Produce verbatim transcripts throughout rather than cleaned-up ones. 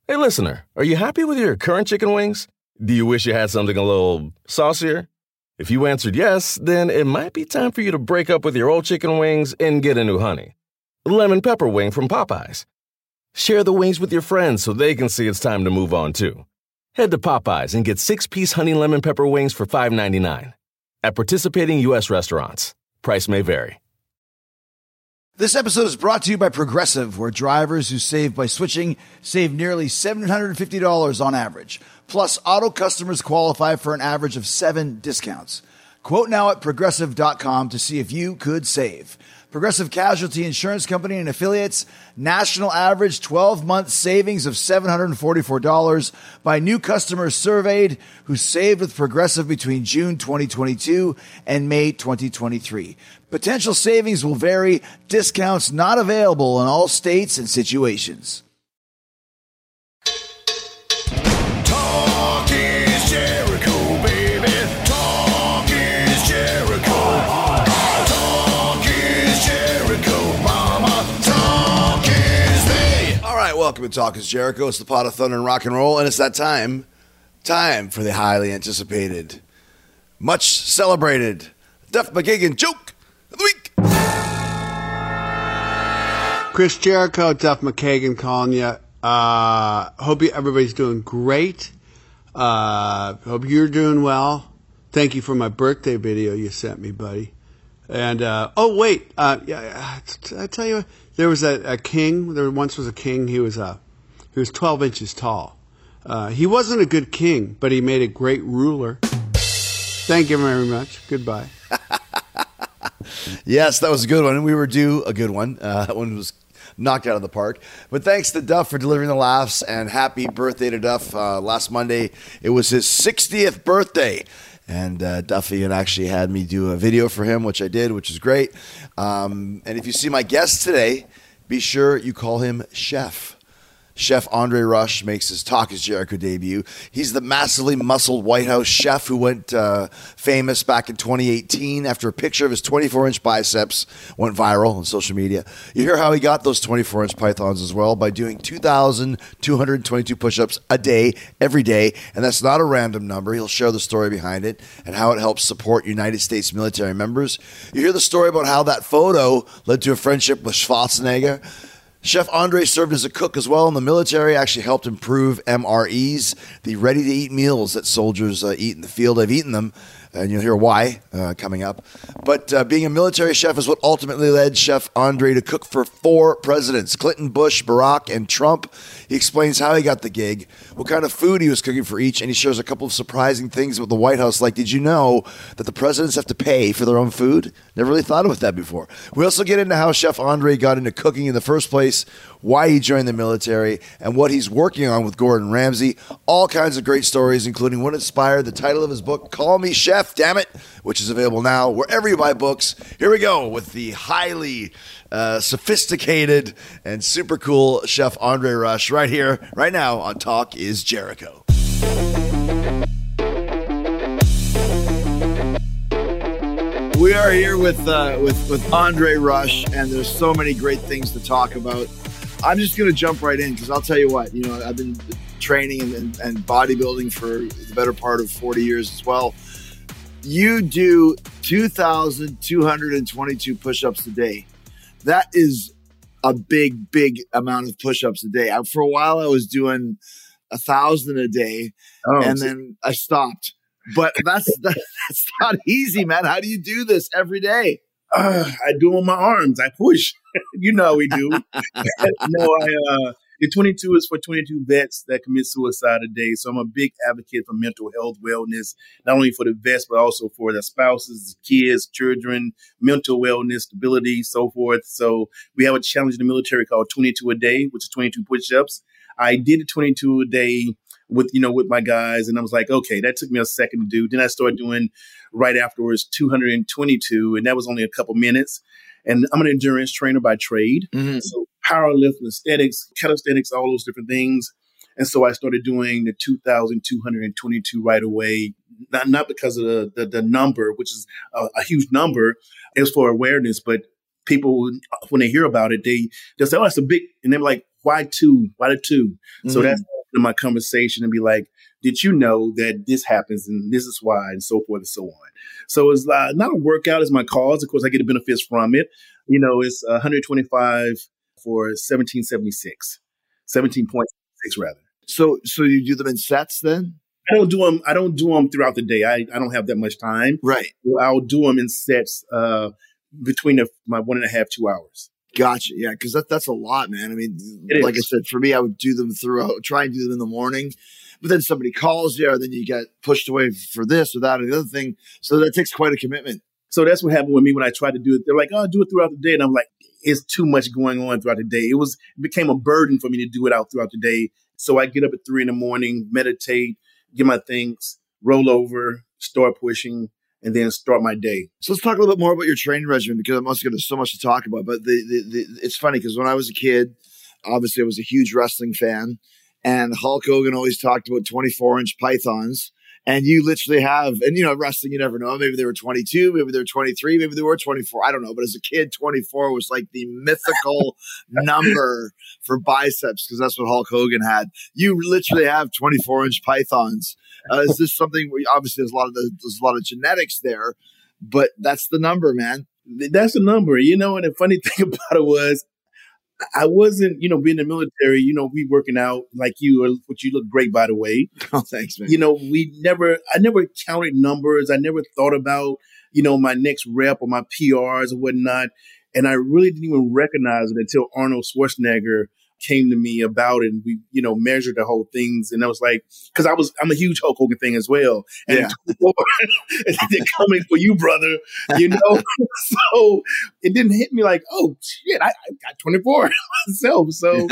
Hey, listener, are you happy with your current chicken wings? Do you wish you had something a little saucier? If you answered yes, then it might be time for you to break up with your old chicken wings and get a new honey. Lemon pepper wing from Popeyes. Share the wings with your friends so they can see it's time to move on too. Head to Popeyes and get six-piece honey lemon pepper wings for five ninety-nine. At participating U S restaurants. Price may vary. This episode is brought to you by Progressive, where drivers who save by switching save nearly seven hundred fifty dollars on average. Plus, auto customers qualify for an average of seven discounts. Quote now at progressive dot com to see if you could save. Progressive Casualty Insurance Company and Affiliates, national average twelve-month savings of seven hundred forty-four dollars by new customers surveyed who saved with Progressive between June twenty twenty-two and May twenty twenty-three. Potential savings will vary. Discounts not available in all states and situations. Talk is Jericho, baby. Talk is Jericho. Talk is Jericho, mama. Talk is me. All right, welcome to Talk is Jericho. It's the pot of thunder and rock and roll, and it's that time, time for the highly anticipated, much celebrated Duff McKagan joke of the week. Chris Jericho, Duff McKagan calling you. Uh, hope you, everybody's doing great. Uh, hope you're doing well. Thank you for my birthday video you sent me, buddy. And, uh, oh, wait. Uh, yeah, I tell you, there was a, a king. There once was a king. He was, uh, he was twelve inches tall. Uh, he wasn't a good king, but he made a great ruler. Thank you very much. Goodbye. Yes, that was a good one. We were due a good one. Uh, that one was knocked out of the park. But thanks to Duff for delivering the laughs, and happy birthday to Duff. Uh, last Monday, it was his sixtieth birthday. And uh, Duffy had actually had me do a video for him, which I did, which is great. Um, and if you see my guest today, be sure you call him Chef. Chef Andre Rush makes his Talk is Jericho debut. He's the massively muscled White House chef who went uh, famous back in twenty eighteen after a picture of his twenty-four inch biceps went viral on social media. You hear how he got those twenty-four inch pythons as well? By doing two thousand two hundred twenty-two push-ups a day, every day. And that's not a random number. He'll share the story behind it and how it helps support United States military members. You hear the story about how that photo led to a friendship with Schwarzenegger. Chef Andre served as a cook as well in the military, actually helped improve M R Es, the ready-to-eat meals that soldiers uh, eat in the field. I've eaten them, and you'll hear why uh, coming up. But uh, being a military chef is what ultimately led Chef Andre to cook for four presidents, Clinton, Bush, Barack, and Trump. He explains how he got the gig, what kind of food he was cooking for each, and he shares a couple of surprising things about the White House, like, did you know that the presidents have to pay for their own food? Never really thought about that before. We also get into how Chef Andre got into cooking in the first place, why he joined the military, and what he's working on with Gordon Ramsay. All kinds of great stories, including what inspired the title of his book, Call Me Chef, Damn It, which is available now wherever you buy books. Here we go with the highly uh, sophisticated and super cool Chef Andre Rush right here, right now on Talk is Jericho. We are here with uh, with with Andre Rush, and there's so many great things to talk about. I'm just going to jump right in because I'll tell you what, you know, I've been training and, and, and bodybuilding for the better part of forty years as well. You do two thousand two hundred twenty-two push-ups a day. That is a big, big amount of push-ups a day. I, for a while, I was doing a thousand a day, oh, and so- then I stopped. But that's that's not easy, man. How do you do this every day? Uh, I do on my arms. I push. You know how we do. no, I uh, the twenty-two is for twenty-two vets that commit suicide a day. So I'm a big advocate for mental health, wellness, not only for the vets, but also for their spouses, kids, children, mental wellness, stability, so forth. So we have a challenge in the military called twenty-two a day, which is twenty-two push-ups. I did a twenty-two a day with, you know, with my guys. And I was like, okay, that took me a second to do. Then I started doing right afterwards two hundred twenty-two, and that was only a couple minutes. And I'm an endurance trainer by trade. Mm-hmm. So powerlifting, aesthetics, calisthenics, all those different things. And so I started doing the two thousand two hundred twenty-two right away, not not because of the, the, the number, which is a, a huge number. It was for awareness, but people, when they hear about it, they, they'll say, oh, that's a big, and they're like, why two? Why the two? Mm-hmm. So that's in my conversation and be like, did you know that this happens and this is why, and so forth and so on. So it's uh, not a workout as my cause. Of course, I get the benefits from it. You know, it's one hundred twenty-five for seventeen seventy-six, seventeen point six rather. So, so you do them in sets then? I don't do them. I don't do them throughout the day. I, I don't have that much time. Right. So I'll do them in sets uh, between the, my one and a half, two hours. Gotcha. Yeah, because that, that's a lot, man. I mean, It like is. I said, for me, I would do them throughout, try and do them in the morning. But then somebody calls you, or then you get pushed away for this or that or the other thing. So that takes quite a commitment. So that's what happened with me when I tried to do it. They're like, oh, do it throughout the day. And I'm like, it's too much going on throughout the day. It was it became a burden for me to do it out throughout the day. So I get up at three in the morning, meditate, get my things, roll over, start pushing, and then start my day. So let's talk a little bit more about your training regimen, because I'm also going to so much to talk about. But the, the, the, it's funny because when I was a kid, obviously I was a huge wrestling fan, and Hulk Hogan always talked about twenty-four inch pythons. And you literally have, and you know, wrestling, you never know. Maybe they were twenty-two, maybe they were twenty-three, maybe they were twenty-four. I don't know. But as a kid, twenty-four was like the mythical number for biceps, because that's what Hulk Hogan had. You literally have twenty-four inch pythons. Uh, is this something where obviously there's a lot of the, there's a lot of genetics there, but that's the number, man. That's the number, you know. And the funny thing about it was, I wasn't, you know, being in the military, you know, we working out like you, which you look great, by the way. Oh, thanks, man. You know, we never, I never counted numbers. I never thought about, you know, my next rep or my P Rs or whatnot. And I really didn't even recognize it until Arnold Schwarzenegger came to me about it. And we, you know, measured the whole things. And I was like, because I was, I'm a huge Hulk Hogan thing as well. And Yeah. they're coming for you, brother. You know, so it didn't hit me like, oh shit, I, I got twenty-four myself. So,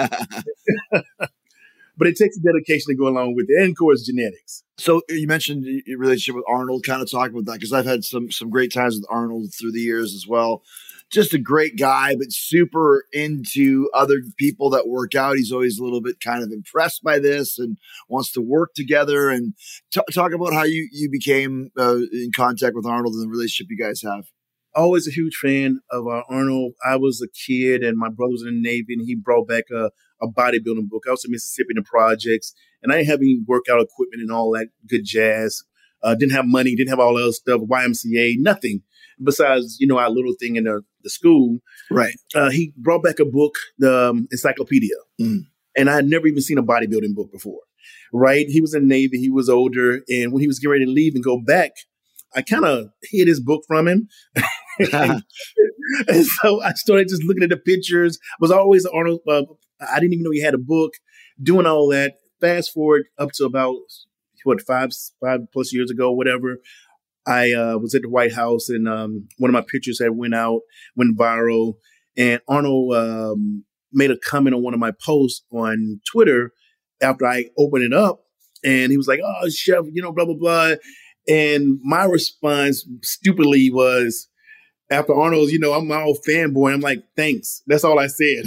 but it takes a dedication to go along with it, and of course, genetics. So you mentioned your relationship with Arnold. Kind of talk about that, because I've had some some great times with Arnold through the years as well. Just a great guy, but super into other people that work out. He's always a little bit kind of impressed by this and wants to work together. And t- talk about how you, you became uh, in contact with Arnold and the relationship you guys have. Always a huge fan of uh, Arnold. I was a kid and my brother was in the Navy, and he brought back a, a bodybuilding book. I was in Mississippi in the projects, and I didn't have any workout equipment and all that good jazz. Uh, didn't have money, didn't have all that other stuff, Y M C A, nothing. Besides, you know, our little thing in the, the school. Right. Uh, he brought back a book, the um, encyclopedia. Mm. And I had never even seen a bodybuilding book before. Right. He was in the Navy. He was older. And when he was getting ready to leave and go back, I kind of hid his book from him. and, and so I started just looking at the pictures. Was always Arnold. Uh, I didn't even know he had a book, doing all that. Fast forward up to about, what, five, five plus years ago, whatever. I uh, was at the White House, and um, one of my pictures had went out, went viral, and Arnold um, made a comment on one of my posts on Twitter after I opened it up, and he was like, "Oh, Chef, you know, blah blah blah," and my response stupidly was, after Arnold's, you know, I'm my old fanboy. I'm like, thanks. That's all I said.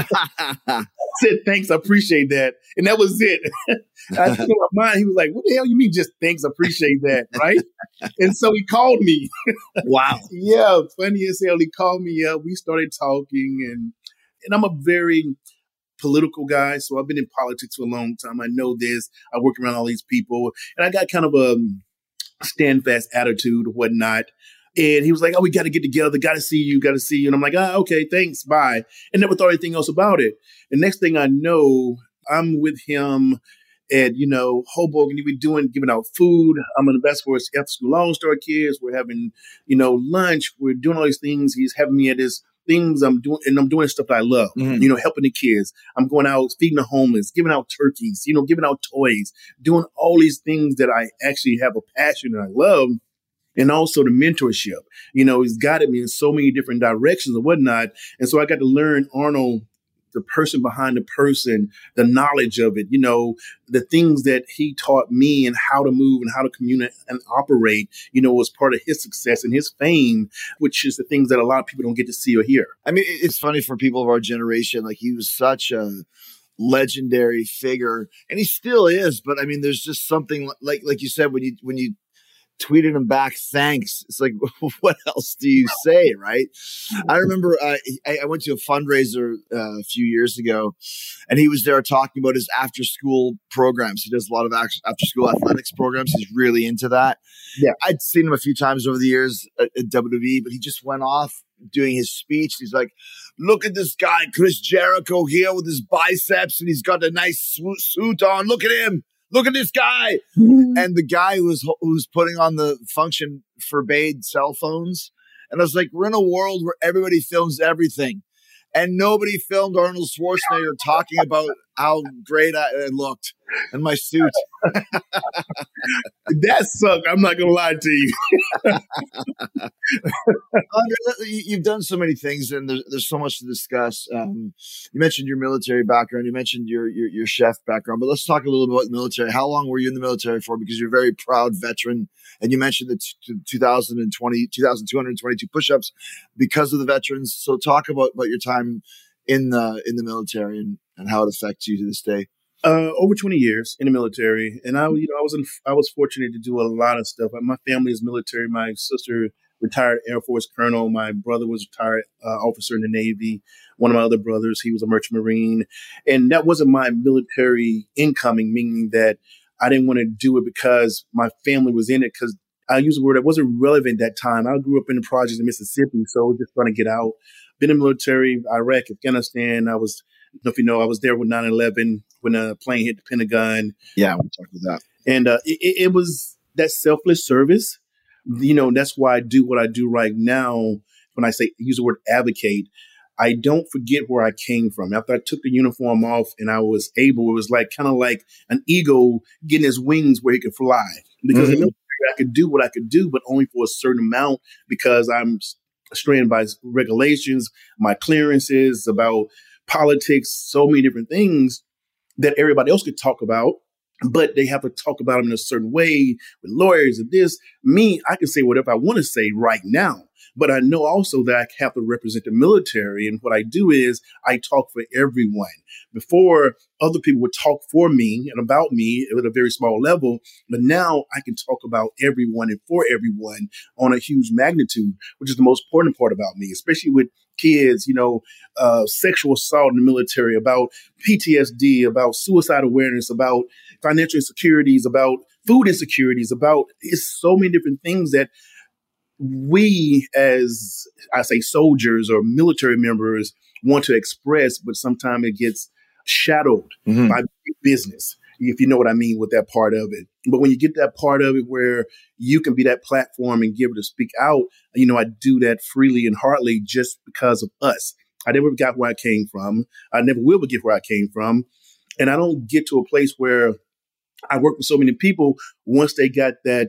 I said, thanks. I appreciate that. And that was it. I think in my mind, he was like, what the hell you mean just thanks? I appreciate that. Right. And so he called me. Wow. Yeah. Funny as hell. He called me up. We started talking, and, and I'm a very political guy. So I've been in politics for a long time. I know this. I work around all these people, and I got kind of a stand fast attitude or whatnot. And he was like, oh, we got to get together. Got to see you. Got to see you. And I'm like, ah, okay, thanks. Bye. And never thought anything else about it. And next thing I know, I'm with him at, you know, Hoboken. We're doing, giving out food. I'm an ambassador for after school Lone Star kids. We're having, you know, lunch. We're doing all these things. He's having me at his things I'm doing, and I'm doing stuff that I love, mm-hmm. you know, helping the kids. I'm going out, feeding the homeless, giving out turkeys, you know, giving out toys, doing all these things that I actually have a passion and I love. And also the mentorship, you know, he's guided me in so many different directions and whatnot. And so I got to learn Arnold, the person behind the person, the knowledge of it, you know, the things that he taught me and how to move and how to communicate and operate, you know, was part of his success and his fame, which is the things that a lot of people don't get to see or hear. I mean, it's funny for people of our generation, like he was such a legendary figure, and he still is. But I mean, there's just something like, like you said, when you, when you, tweeted him back, thanks. It's like, what else do you say, right? I remember uh, I, I went to a fundraiser uh, a few years ago, and he was there talking about his after-school programs. He does a lot of after-school athletics programs. He's really into that. Yeah, I'd seen him a few times over the years at, at W W E, but he just went off doing his speech. He's like, look at this guy, Chris Jericho here with his biceps, and he's got a nice suit on. Look at him. Look at this guy. And the guy who was, who was putting on the function forbade cell phones. And I was like, we're in a world where everybody films everything. And nobody filmed Arnold Schwarzenegger talking about how great I, I looked in my suit. That sucked. I'm not going to lie to you. Andre, you've done so many things, and there's, there's so much to discuss. Um, you mentioned your military background. You mentioned your, your your chef background. But let's talk a little bit about the military. How long were you in the military for? Because you're a very proud veteran. And you mentioned the t- two thousand twenty, two thousand two hundred twenty-two push-ups because of the veterans. So talk about, about your time in the in the military and, and how it affects you to this day. Uh, over twenty years in the military, and I, you know, I was in, I was fortunate to do a lot of stuff. My family is military. My sister retired Air Force colonel. My brother was retired uh, officer in the Navy. One of my other brothers, he was a merchant marine, and that wasn't my military incoming, meaning that I didn't want to do it because my family was in it. Because I use a word that wasn't relevant at that time. I grew up in the projects in Mississippi, so I was just trying to get out. Been in the military, Iraq, Afghanistan. I was, I don't know if you know, I was there with nine eleven when a plane hit the Pentagon. Yeah, I want to talk about that. And uh, it, it was that selfless service. You know, that's why I do what I do right now. When I say use the word advocate, I don't forget where I came from. After I took the uniform off and I was able, it was like kind of like an eagle getting his wings where he could fly. Because mm-hmm. I could do what I could do, but only for a certain amount because I'm strained by regulations, my clearances, about politics, so many different things that everybody else could talk about, but they have to talk about them in a certain way with lawyers and this. Me, I can say whatever I want to say right now, but I know also that I have to represent the military. And what I do is I talk for everyone. Before, other people would talk for me and about me at a very small level, but now I can talk about everyone and for everyone on a huge magnitude, which is the most important part about me, especially with kids, you know, uh, sexual assault in the military, about P T S D, about suicide awareness, about financial insecurities, about food insecurities, about it's so many different things that we as I say soldiers or military members want to express, but sometimes it gets shadowed mm-hmm. by business, if you know what I mean with that part of it. But when you get that part of it where you can be that platform and give it to speak out, you know, I do that freely and heartily just because of us. I never got where I came from. I never will get where I came from. And I don't get to a place where I work with so many people once they got that,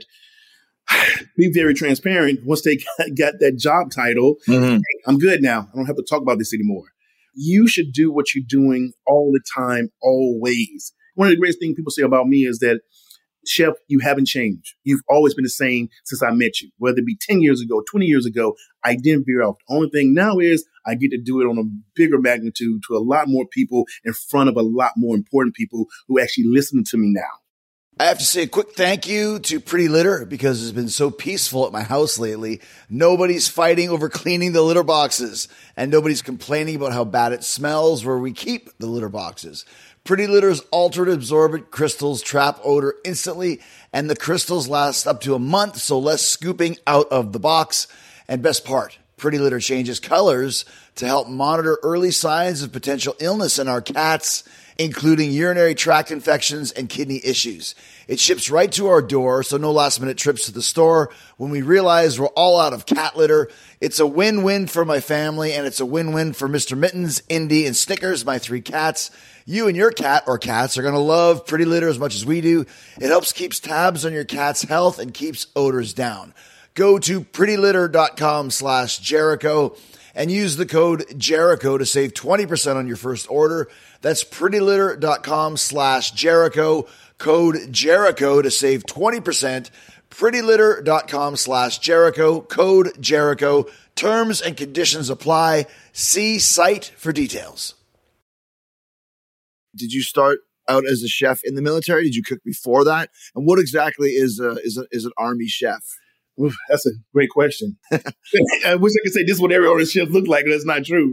be very transparent, once they got, got that job title, mm-hmm. hey, I'm good now. I don't have to talk about this anymore. You should do what you're doing all the time, always. One of the greatest things people say about me is that, Chef, you haven't changed. You've always been the same since I met you. Whether it be ten years ago, twenty years ago, I didn't veer off. The only thing now is I get to do it on a bigger magnitude to a lot more people in front of a lot more important people who actually listen to me now. I have to say a quick thank you to Pretty Litter because it's been so peaceful at my house lately. Nobody's fighting over cleaning the litter boxes, and nobody's complaining about how bad it smells where we keep the litter boxes. Pretty Litter's altered absorbent crystals trap odor instantly, and the crystals last up to a month, so less scooping out of the box. And best part, Pretty Litter changes colors to help monitor early signs of potential illness in our cats, including urinary tract infections and kidney issues. It ships right to our door, so no last-minute trips to the store. When we realize we're all out of cat litter, it's a win-win for my family, and it's a win-win for Mister Mittens, Indy, and Snickers, my three cats. You and your cat or cats are going to love Pretty Litter as much as we do. It helps keep tabs on your cat's health and keeps odors down. Go to prettylitter.com slash Jericho and use the code Jericho to save twenty percent on your first order. That's prettylitter.com slash Jericho, code Jericho to save twenty percent. prettylitter.com slash Jericho, code Jericho. Terms and conditions apply. See site for details. Did you start out as a chef in the military? Did you cook before that? And what exactly is a, is a, is an Army chef? Oof, that's a great question. I wish I could say this is what every Army chef looked like, but that's not true.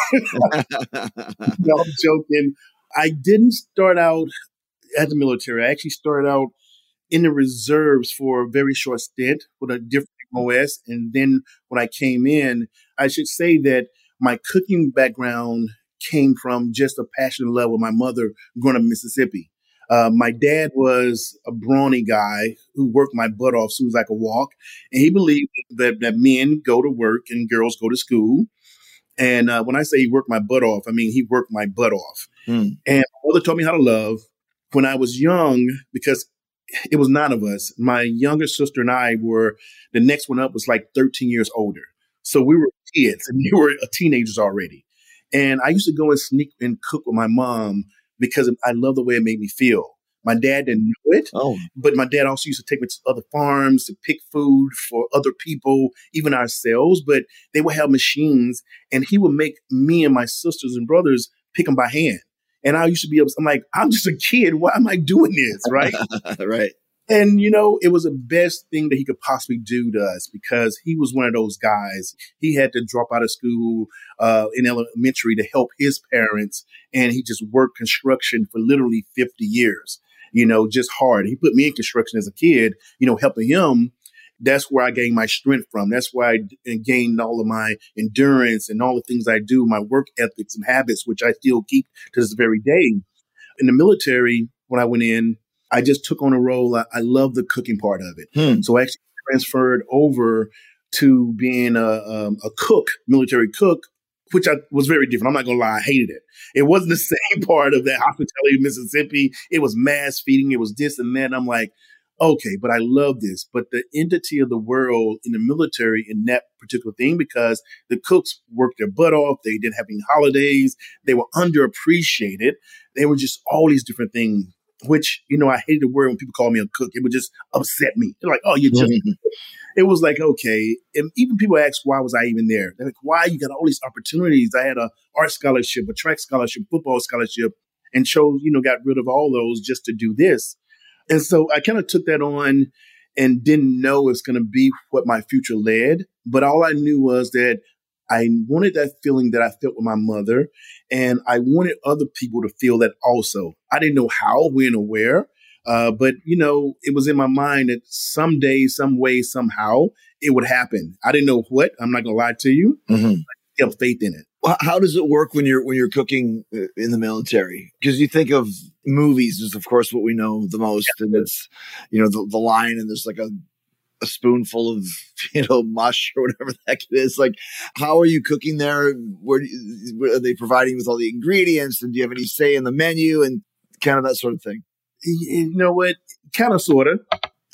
No, I'm joking. I didn't start out at the military. I actually started out in the reserves for a very short stint with a different M O S. And then when I came in, I should say that my cooking background came from just a passionate love with my mother growing up in Mississippi. Uh, my dad was a brawny guy who worked my butt off as soon as I could walk. And he believed that, that men go to work and girls go to school. And uh, when I say he worked my butt off, I mean, he worked my butt off. Mm. And my mother taught me how to love. When I was young, because it was nine of us, my younger sister and I were, the next one up was like thirteen years older. So we were kids and we were teenagers already. And I used to go and sneak and cook with my mom because I love the way it made me feel. My dad didn't know it, oh. but my dad also used to take me to other farms to pick food for other people, even ourselves. But they would have machines and he would make me and my sisters and brothers pick them by hand. And I used to be able to, I'm like, I'm just a kid. Why am I doing this? Right. Right. And, you know, it was the best thing that he could possibly do to us because he was one of those guys. He had to drop out of school uh, in elementary to help his parents. And he just worked construction for literally fifty years, you know, just hard. He put me in construction as a kid, you know, helping him. That's where I gained my strength from. That's where I d- gained all of my endurance and all the things I do, my work ethics and habits, which I still keep to this very day. In the military, when I went in, I just took on a role. I, I love the cooking part of it. Hmm. So I actually transferred over to being a, um, a cook, military cook, which I was very different. I'm not going to lie. I hated it. It wasn't the same part of that hospitality in Mississippi. It was mass feeding. It was this and that. And I'm like, okay, but I love this. But the entity of the world in the military in that particular thing, because the cooks worked their butt off. They didn't have any holidays. They were underappreciated. They were just all these different things, which, you know, I hated the word when people call me a cook. It would just upset me. They're like, oh, you're just, it was like, okay. And even people ask, why was I even there? They're like, why? You got all these opportunities. I had a art scholarship, a track scholarship, football scholarship, and chose, you know, got rid of all those just to do this. And so I kind of took that on and didn't know it's going to be what my future led. But all I knew was that I wanted that feeling that I felt with my mother, and I wanted other people to feel that also. I didn't know how, when, or where, uh, but, you know, it was in my mind that someday, some way, somehow, it would happen. I didn't know what. I'm not going to lie to you. Mm-hmm. I have faith in it. Well, how does it work when you're when you're cooking in the military? Because you think of movies is, of course, what we know the most, yeah. And it's, you know, the, the line, and there's like a a spoonful of, you know, mush or whatever the heck it is. Like, how are you cooking there? Where, do you, where are they providing with all the ingredients? And do you have any say in the menu and kind of that sort of thing? You know what? Kind of, sort of.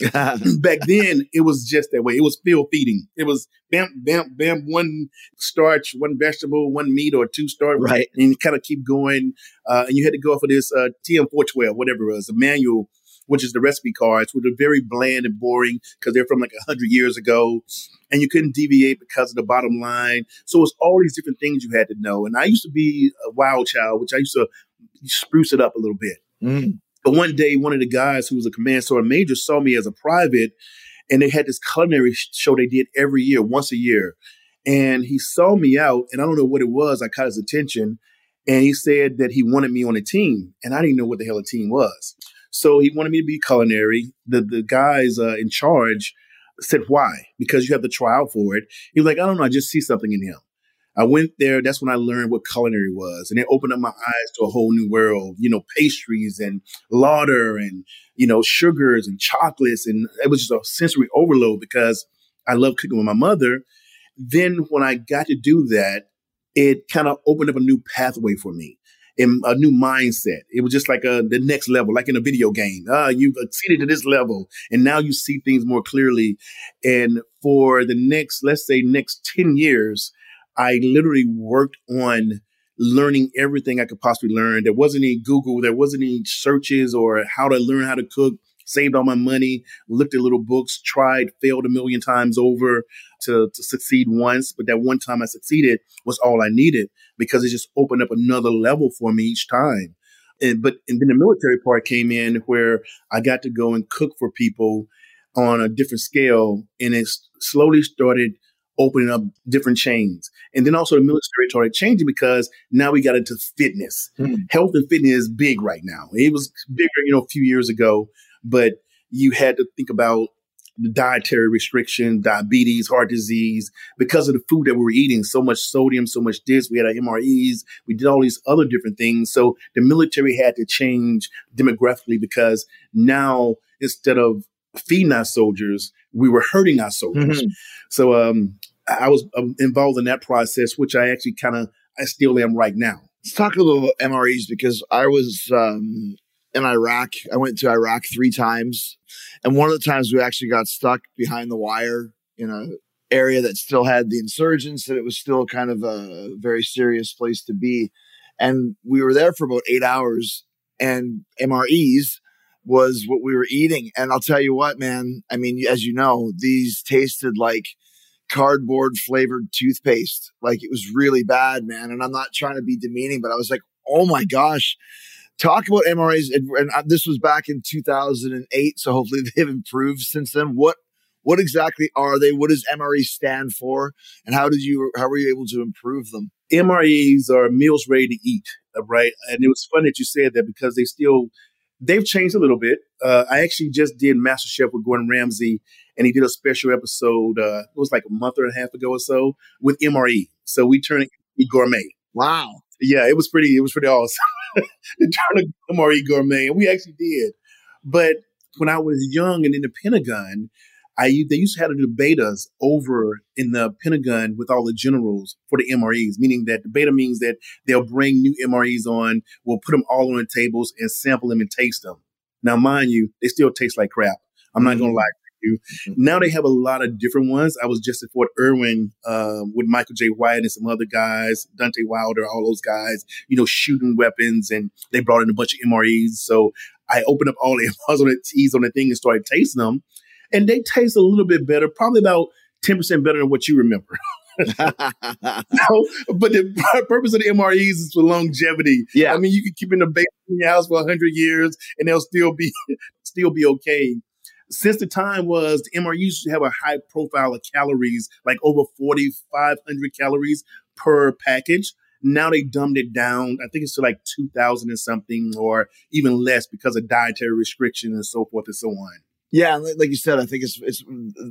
Back then, it was just that way. It was field feeding. It was bam, bam, bam, one starch, one vegetable, one meat, or two starch. Right. And you kind of keep going. Uh, and you had to go off of this uh, T M four twelve, whatever it was, a manual, which is the recipe cards, which are very bland and boring because they're from like one hundred years ago. And you couldn't deviate because of the bottom line. So it's all these different things you had to know. And I used to be a wild child, which I used to spruce it up a little bit. Mm. But one day, one of the guys who was a command sergeant major saw me as a private, and they had this culinary show they did every year, once a year. And he saw me out, and I don't know what it was. I caught his attention, and he said that he wanted me on a team, and I didn't know what the hell a team was. So he wanted me to be culinary. The the guys uh, in charge said, why? Because you have to try out for it. He was like, I don't know. I just see something in him. I went there. That's when I learned what culinary was. And it opened up my eyes to a whole new world, you know, pastries and lauder and, you know, sugars and chocolates. And it was just a sensory overload because I love cooking with my mother. Then when I got to do that, it kind of opened up a new pathway for me and a new mindset. It was just like a, the next level, like in a video game. Ah, you've exceeded to this level and now you see things more clearly. And for the next, let's say next ten years, I literally worked on learning everything I could possibly learn. There wasn't any Google. There wasn't any searches or how to learn how to cook. Saved all my money, looked at little books, tried, failed a million times over to, to succeed once. But that one time I succeeded was all I needed because it just opened up another level for me each time. And, but and then the military part came in where I got to go and cook for people on a different scale. And it s- slowly started opening up different chains. And then also the military started changing because now we got into fitness. Hmm. Health and fitness is big right now. It was bigger, you know, a few years ago, but you had to think about the dietary restriction, diabetes, heart disease, because of the food that we were eating, so much sodium, so much this, we had our M R Es, we did all these other different things. So the military had to change demographically because now instead of feeding our soldiers, we were hurting our soldiers. Mhm. So um, I was um, involved in that process, which I actually kind of, I still am right now. Let's talk a little about M R Es because I was um, in Iraq. I went to Iraq three times. And one of the times we actually got stuck behind the wire in a area that still had the insurgents, and it was still kind of a very serious place to be. And we were there for about eight hours, and M R Es was what we were eating. And I'll tell you what, man, I mean, as you know, these tasted like cardboard flavored toothpaste. Like it was really bad, man. And I'm not trying to be demeaning, but I was like, oh my gosh. Talk about M R Es, and, and this was back in two thousand eight, so hopefully they've improved since then. What what exactly are they? What does M R E stand for, and how did you how were you able to improve them? M R Es are meals ready to eat, uh, right? And it was fun that you said that because they still, they've changed a little bit. Uh, I actually just did MasterChef with Gordon Ramsay, and he did a special episode, uh, it was like a month and a half ago or so, with M R E. So we turned it gourmet. Wow. Yeah, it was pretty, it was pretty awesome. To turn a M R E gourmet, and we actually did. But when I was young and in the Pentagon, I they used to have the betas over in the Pentagon with all the generals for the M R Es, meaning that the beta means that they'll bring new M R Es on, we'll put them all on the tables and sample them and taste them. Now, mind you, they still taste like crap. I'm not going to lie to you. Now they have a lot of different ones. I was just at Fort Irwin uh, with Michael J. White and some other guys, Dante Wilder, all those guys, you know, shooting weapons, and they brought in a bunch of M R Es. So I opened up all the M R Es on the teas on the thing and started tasting them. And they taste a little bit better, probably about ten percent better than what you remember. So, but the purpose of the M R Es is for longevity. Yeah. I mean, you can keep in the basement in your house for one hundred years and they'll still be still be okay. Since the time was, the M R Es used to have a high profile of calories, like over forty-five hundred calories per package. Now they dumbed it down. I think it's to like two thousand and something or even less because of dietary restrictions and so forth and so on. Yeah, and like you said, I think it's it's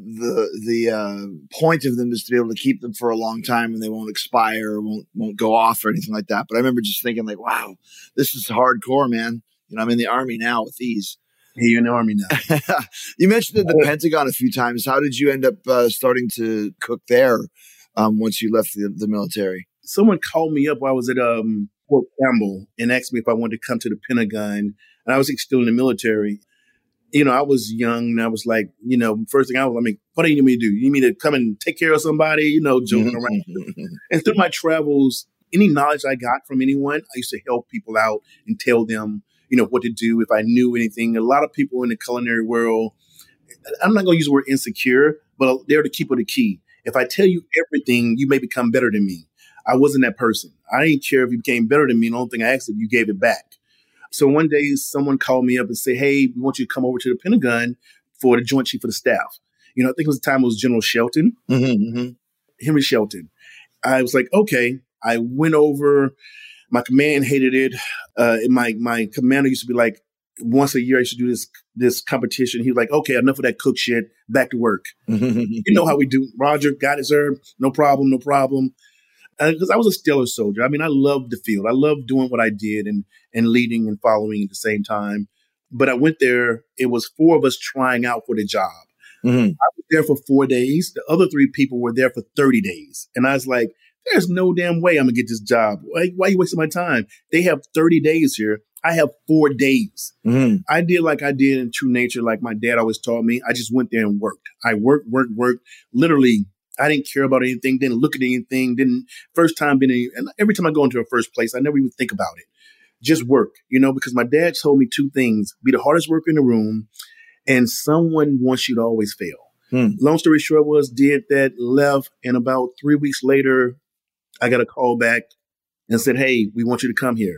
the the uh, point of them is to be able to keep them for a long time and they won't expire, won't won't go off or anything like that. But I remember just thinking like, wow, this is hardcore, man. You know, I'm in the Army now with these. Hey, you're in the Army now. You mentioned the Pentagon a few times. How did you end up uh, starting to cook there um, once you left the, the military? Someone called me up while I was at um, Fort Campbell and asked me if I wanted to come to the Pentagon. And I was still in the military. You know, I was young and I was like, you know, first thing I was, I mean, what do you need me to do? You need me to come and take care of somebody, you know, joking around. And through my travels, any knowledge I got from anyone, I used to help people out and tell them, you know, what to do if I knew anything. A lot of people in the culinary world, I'm not going to use the word insecure, but they're the keeper of the key. If I tell you everything, you may become better than me. I wasn't that person. I didn't care if you became better than me. The only thing I asked if you gave it back. So one day someone called me up and said, hey, we want you to come over to the Pentagon for the Joint Chief of the Staff. You know, I think it was the time it was General Shelton, Mm-hmm, mm-hmm. Henry Shelton. I was like, okay. I went over. My command hated it. Uh, and my my commander used to be like, once a year I used to do this this competition. He was like, okay, enough of that cook shit. Back to work. You know how we do. Roger, got it, sir. No problem, no problem. Because uh, I was a stellar soldier. I mean, I loved the field. I loved doing what I did and and leading and following at the same time. But I went there. It was four of us trying out for the job. Mm-hmm. I was there for four days. The other three people were there for thirty days. And I was like, there's no damn way I'm going to get this job. Why, why are you wasting my time? They have thirty days here. I have four days. Mm-hmm. I did like I did in true nature, like my dad always taught me. I just went there and worked. I worked, worked, worked. Literally, I didn't care about anything, didn't look at anything, didn't first time been in, and every time I go into a first place, I never even think about it. Just work, you know, because my dad told me two things: be the hardest worker in the room, and someone wants you to always fail. Hmm. Long story short was did that, left, and about three weeks later, I got a call back and said, hey, we want you to come here.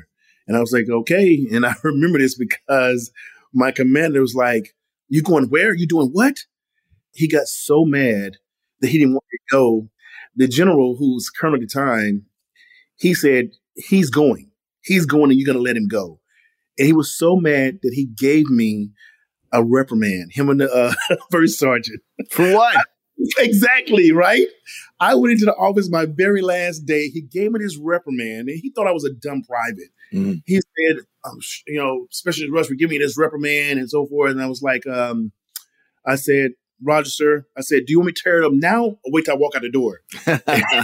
And I was like, okay. And I remember this because my commander was like, you going where? You doing what? He got so mad that he didn't want to go. The general, who's colonel at the time, he said, he's going. He's going and you're going to let him go. And he was so mad that he gave me a reprimand, him and the uh, first sergeant. For what? Exactly, right? I went into the office my very last day. He gave me this reprimand, and he thought I was a dumb private. Mm-hmm. He said, um, you know, Specialist Rushford, give me this reprimand and so forth. And I was like, um, I said, Roger, sir. I said, do you want me to tear it up now or wait till I walk out the door? So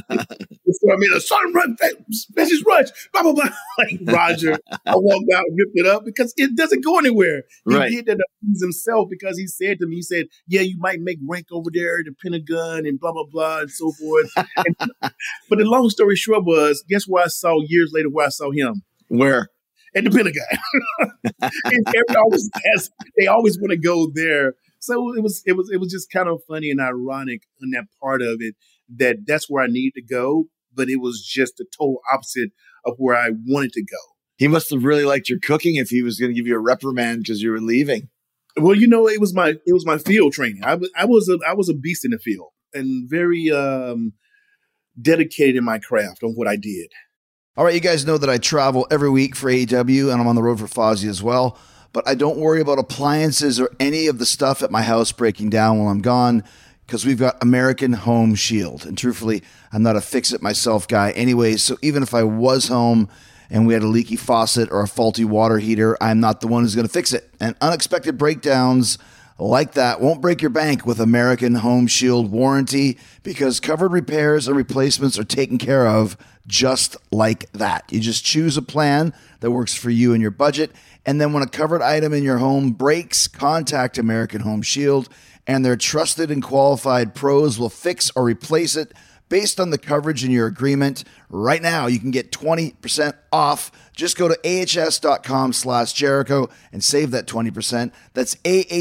I mean, a Sergeant Rush, Specialist Rush, blah, blah, blah. Like, Roger, I walked out and ripped it up because it doesn't go anywhere. He right. did that to himself because he said to me, he said, yeah, you might make rank over there at the Pentagon and blah, blah, blah, and so forth. And, but the long story short was, guess where I saw years later where I saw him? Where? At the Pentagon. And every always has, they always want to go there. So it was, it was, it was just kind of funny and ironic in that part of it that that's where I needed to go, but it was just the total opposite of where I wanted to go. He must have really liked your cooking if he was going to give you a reprimand because you were leaving. Well, you know, it was my, it was my field training. I was, I was a, I was a beast in the field and very um, dedicated in my craft on what I did. All right, you guys know that I travel every week for A E W and I'm on the road for Fozzy as well. But I don't worry about appliances or any of the stuff at my house breaking down while I'm gone because we've got American Home Shield. And truthfully, I'm not a fix-it-myself guy anyway, so even if I was home and we had a leaky faucet or a faulty water heater, I'm not the one who's going to fix it. And unexpected breakdowns like that won't break your bank with American Home Shield warranty because covered repairs and replacements are taken care of just like that. You just choose a plan that works for you and your budget. And then when a covered item in your home breaks, contact American Home Shield, and their trusted and qualified pros will fix or replace it based on the coverage in your agreement. Right now, you can get twenty percent off. Just go to ahs.com slash Jericho and save that twenty percent. That's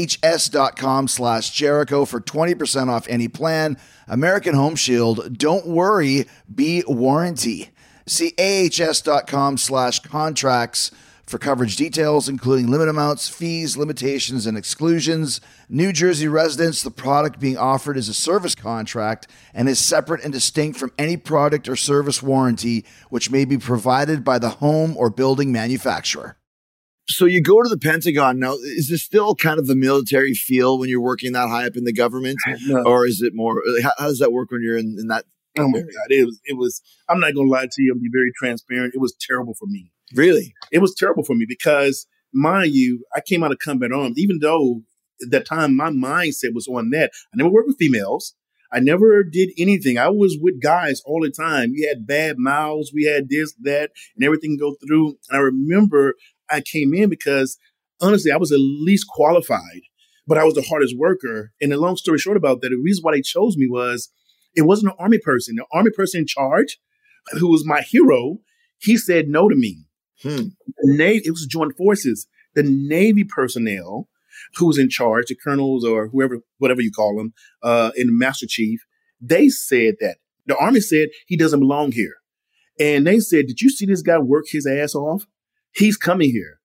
ahs.com slash Jericho for twenty percent off any plan. American Home Shield, don't worry, be warranty. See ahs.com slash contracts for coverage details, including limit amounts, fees, limitations, and exclusions. New Jersey residents, the product being offered is a service contract and is separate and distinct from any product or service warranty, which may be provided by the home or building manufacturer. So you go to the Pentagon now. Is this still kind of the military feel when you're working that high up in the government, No. or is it more? How, how does that work when you're in, in that? Oh my God! It was. It was. I'm not gonna lie to you. I'll be very transparent. It was terrible for me. Really? It was terrible for me because, mind you, I came out of combat arms. Even though at that time my mindset was on that, I never worked with females. I never did anything. I was with guys all the time. We had bad mouths. We had this, that, and everything go through. And I remember I came in because, honestly, I was the least qualified, but I was the hardest worker. And the long story short about that, the reason why they chose me was it wasn't an Army person. The Army person in charge, who was my hero, he said no to me. Hmm. The Navy, it was Joint Forces. The Navy personnel who was in charge, the colonels or whoever, whatever you call them, uh, and the Master Chief, they said that. The Army said he doesn't belong here. And they said, did you see this guy work his ass off? He's coming here.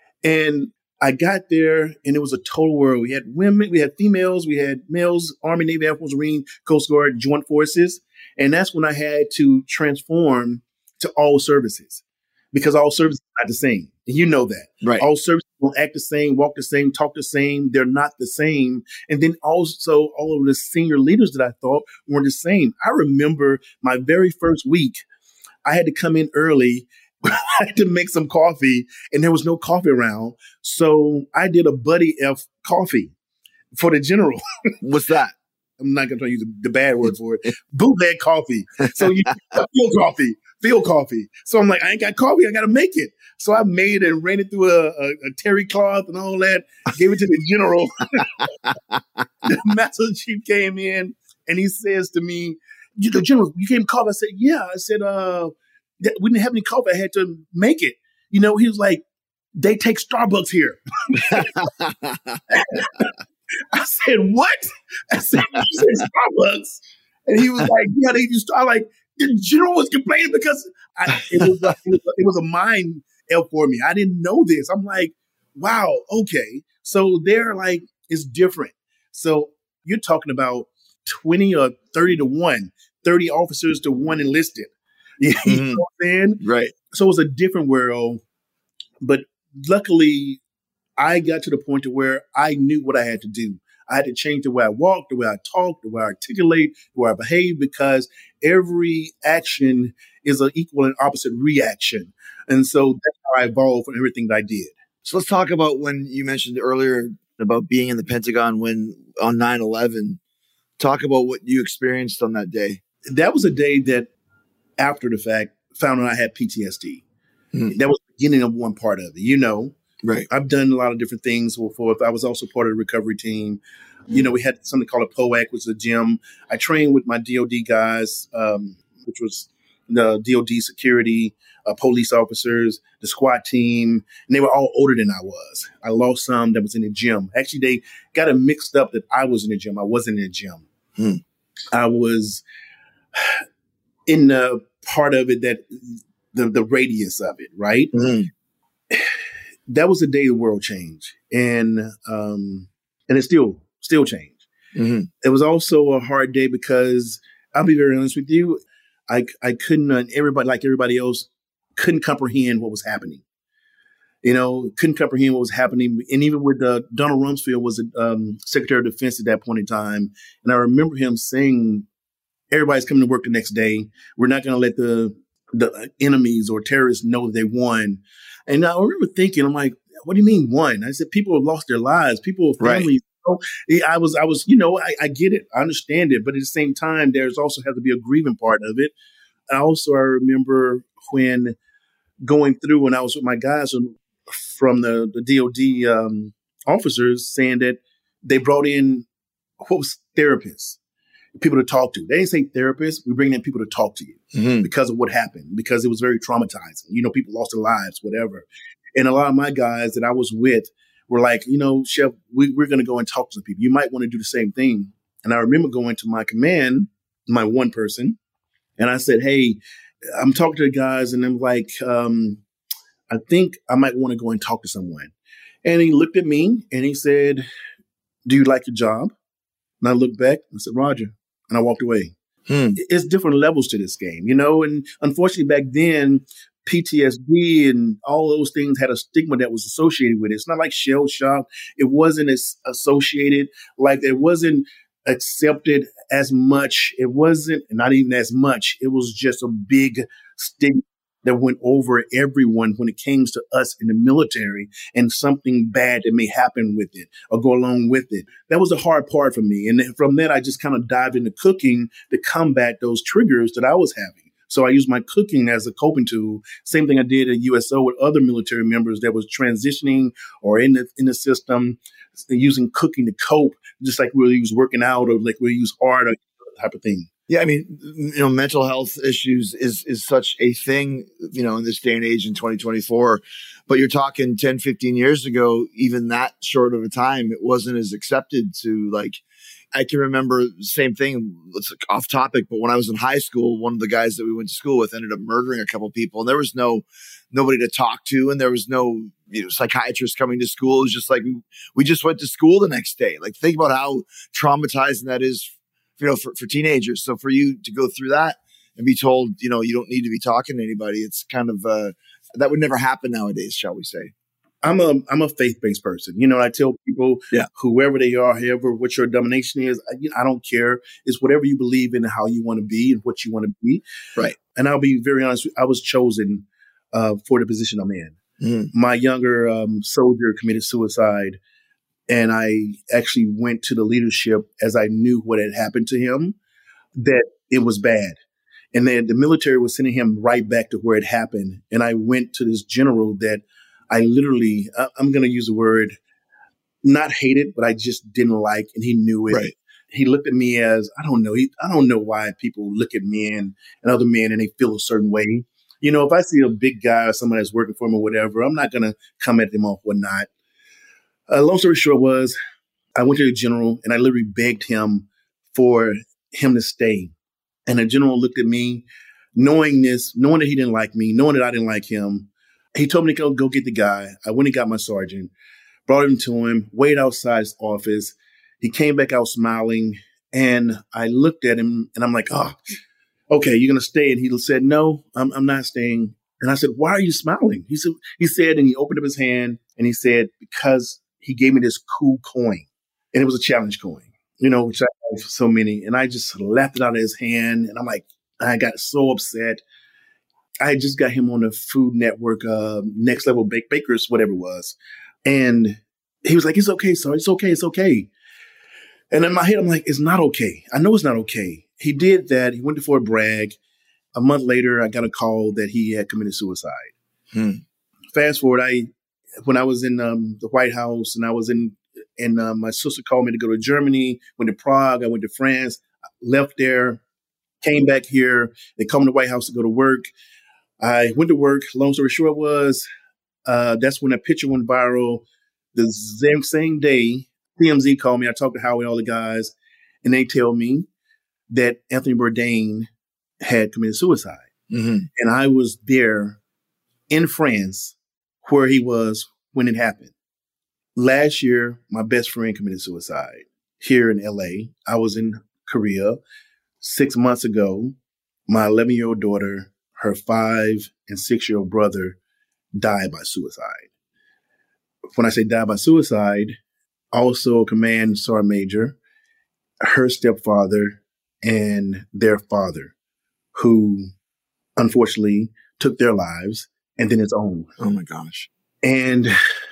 And I got there and it was a total world. We had women, we had females, we had males, Army, Navy, Air Force, Marine, Coast Guard, Joint Forces. And that's when I had to transform to all services. Because all services are not the same. And you know that. Right. All services don't act the same, walk the same, talk the same. They're not the same. And then also all of the senior leaders that I thought weren't the same. I remember my very first week, I had to come in early. I had to make some coffee and there was no coffee around. So I did a Buddy F coffee for the general. What's that? I'm not going to use the bad word for it. Bootleg coffee. So you field coffee, field coffee. So I'm like, I ain't got coffee. I got to make it. So I made it and ran it through a, a, a terry cloth and all that. Gave it to the general. The Master Chief came in and he says to me, you know, General, you gave me coffee. I said, yeah. I said, uh, we didn't have any coffee. I had to make it. You know, he was like, they take Starbucks here. I said, what? I said, you said Starbucks? And he was like, yeah, they just, I like, the general was complaining because I, it, was a, it, was a, it was a mind, F for me. I didn't know this. I'm like, wow, okay. So they're like, it's different. So you're talking about twenty or thirty to one, thirty officers to one enlisted. You know Mhm. what I'm saying? Right. So it was a different world. But luckily, I got to the point to where I knew what I had to do. I had to change the way I walk, the way I talk, the way I articulate, the way I behave, because every action is an equal and opposite reaction. And so that's how I evolved from everything that I did. So let's talk about when you mentioned earlier about being in the Pentagon when on nine eleven. Talk about what you experienced on that day. That was a day that, after the fact, found out I had P T S D. Mm. That was the beginning of one part of it. You know, Right. I've done a lot of different things. Well, for I was also part of the recovery team. You know, we had something called a P O A C, which is a gym. I trained with my D O D guys, um, which was the D O D security, uh, police officers, the SWAT team, and they were all older than I was. I lost some that was in the gym. Actually, they got it mixed up that I was in the gym. I wasn't in the gym. Hmm. I was in the part of it that the, the radius of it, right? Mhm. That was the day the world changed, and um, and it still still changed. Mhm. It was also a hard day because I'll be very honest with you, I I couldn't, uh, everybody like everybody else couldn't comprehend what was happening. You know, couldn't comprehend what was happening, and even with uh, Donald Rumsfeld was the um, Secretary of Defense at that point in time, and I remember him saying, "Everybody's coming to work the next day. We're not going to let the the enemies or terrorists know that they won." And I remember thinking, I'm like, what do you mean won? I said, people have lost their lives. People, Right. families. You know, I was, I was, you know, I, I get it. I understand it. But at the same time, there's also has to be a grieving part of it. I also, I remember when going through when I was with my guys from the, the D O D um, officers saying that they brought in, what was therapists, people to talk to. They didn't say therapists. We bring in people to talk to you Mhm. because of what happened, because it was very traumatizing. You know, people lost their lives, whatever. And a lot of my guys that I was with were like, you know, Chef, we, we're going to go and talk to some people. You might want to do the same thing. And I remember going to my command, my one person, and I said, hey, I'm talking to the guys, and I'm like, um, I think I might want to go and talk to someone. And he looked at me and he said, do you like your job? And I looked back and I said, Roger. And I walked away. Hmm. It's different levels to this game, you know, and unfortunately back then, P T S D and all those things had a stigma that was associated with it. It's not like shell shock. It wasn't as associated, like it wasn't accepted as much. It wasn't, not even as much. It was just a big stigma that went over everyone when it came to us in the military and something bad that may happen with it or go along with it. That was the hard part for me. And then from that, I just kind of dived into cooking to combat those triggers that I was having. So I used my cooking as a coping tool. Same thing I did at U S O with other military members that was transitioning or in the in the system, using cooking to cope, just like we use working out or like we use art or type of thing. Yeah, I mean, you know, mental health issues is is such a thing, you know, in this day and age in twenty twenty-four. But you're talking ten, fifteen years ago, even that short of a time, it wasn't as accepted to, like, I can remember the same thing, it's off topic, but when I was in high school, one of the guys that we went to school with ended up murdering a couple people, and there was no nobody to talk to, and there was no, you know, psychiatrist coming to school. It was just like we, we just went to school the next day. Like, think about how traumatizing that is, you know, for, for teenagers. So for you to go through that and be told, you know, you don't need to be talking to anybody, it's kind of uh, that would never happen nowadays, shall we say? I'm a I'm a faith-based person. You know, I tell people, Yeah. whoever they are, however, what your domination is, I, you know, I don't care. It's whatever you believe in and how you want to be and what you want to be. Right. And I'll be very honest with you, I was chosen uh, for the position I'm in. Mm. My younger um, soldier committed suicide, and I actually went to the leadership as I knew what had happened to him, that it was bad. And then the military was sending him right back to where it happened. And I went to this general that I literally, I- I'm going to use the word, not hated, but I just didn't like, and he knew it. Right. He looked at me as, I don't know, he, I don't know why people look at men and other men and they feel a certain way. You know, if I see a big guy or somebody that's working for me or whatever, I'm not going to come at them or whatnot. Uh, long story short was, I went to the general and I literally begged him for him to stay. And the general looked at me, knowing this, knowing that he didn't like me, knowing that I didn't like him. He told me to go, go get the guy. I went and got my sergeant, brought him to him, waited outside his office. He came back out smiling, and I looked at him, and I'm like, oh, okay, you're going to stay? And he said, no, I'm, I'm not staying. And I said, why are you smiling? He said, he said, and he opened up his hand, and he said, because he gave me this cool coin, and it was a challenge coin, you know, which I have so many. And I just laughed it out of his hand, and I'm like, I got so upset. I had just got him on the Food Network, uh, Next Level Bake Bakers, whatever it was. And he was like, it's okay, sir. It's okay. It's okay. And in my head, I'm like, it's not okay. I know it's not okay. He did that. He went to Fort Bragg. A month later, I got a call that he had committed suicide. Hmm. Fast forward, I when I was in um, the White House and I was in, and uh, my sister called me to go to Germany, went to Prague, I went to France, left there, came back here. They called me to the White House to go to work. I went to work. Long story short was, uh, that's when that picture went viral. The same, same day, T M Z called me. I talked to Howie, all the guys, and they tell me that Anthony Bourdain had committed suicide. Mm-hmm. And I was there in France where he was when it happened. Last year, my best friend committed suicide here in L A. I was in Korea. Six months ago, my eleven-year-old daughter, her five and six-year-old brother died by suicide. When I say died by suicide, also a command sergeant major, her stepfather, and their father, who unfortunately took their lives and then his own. Oh my gosh. And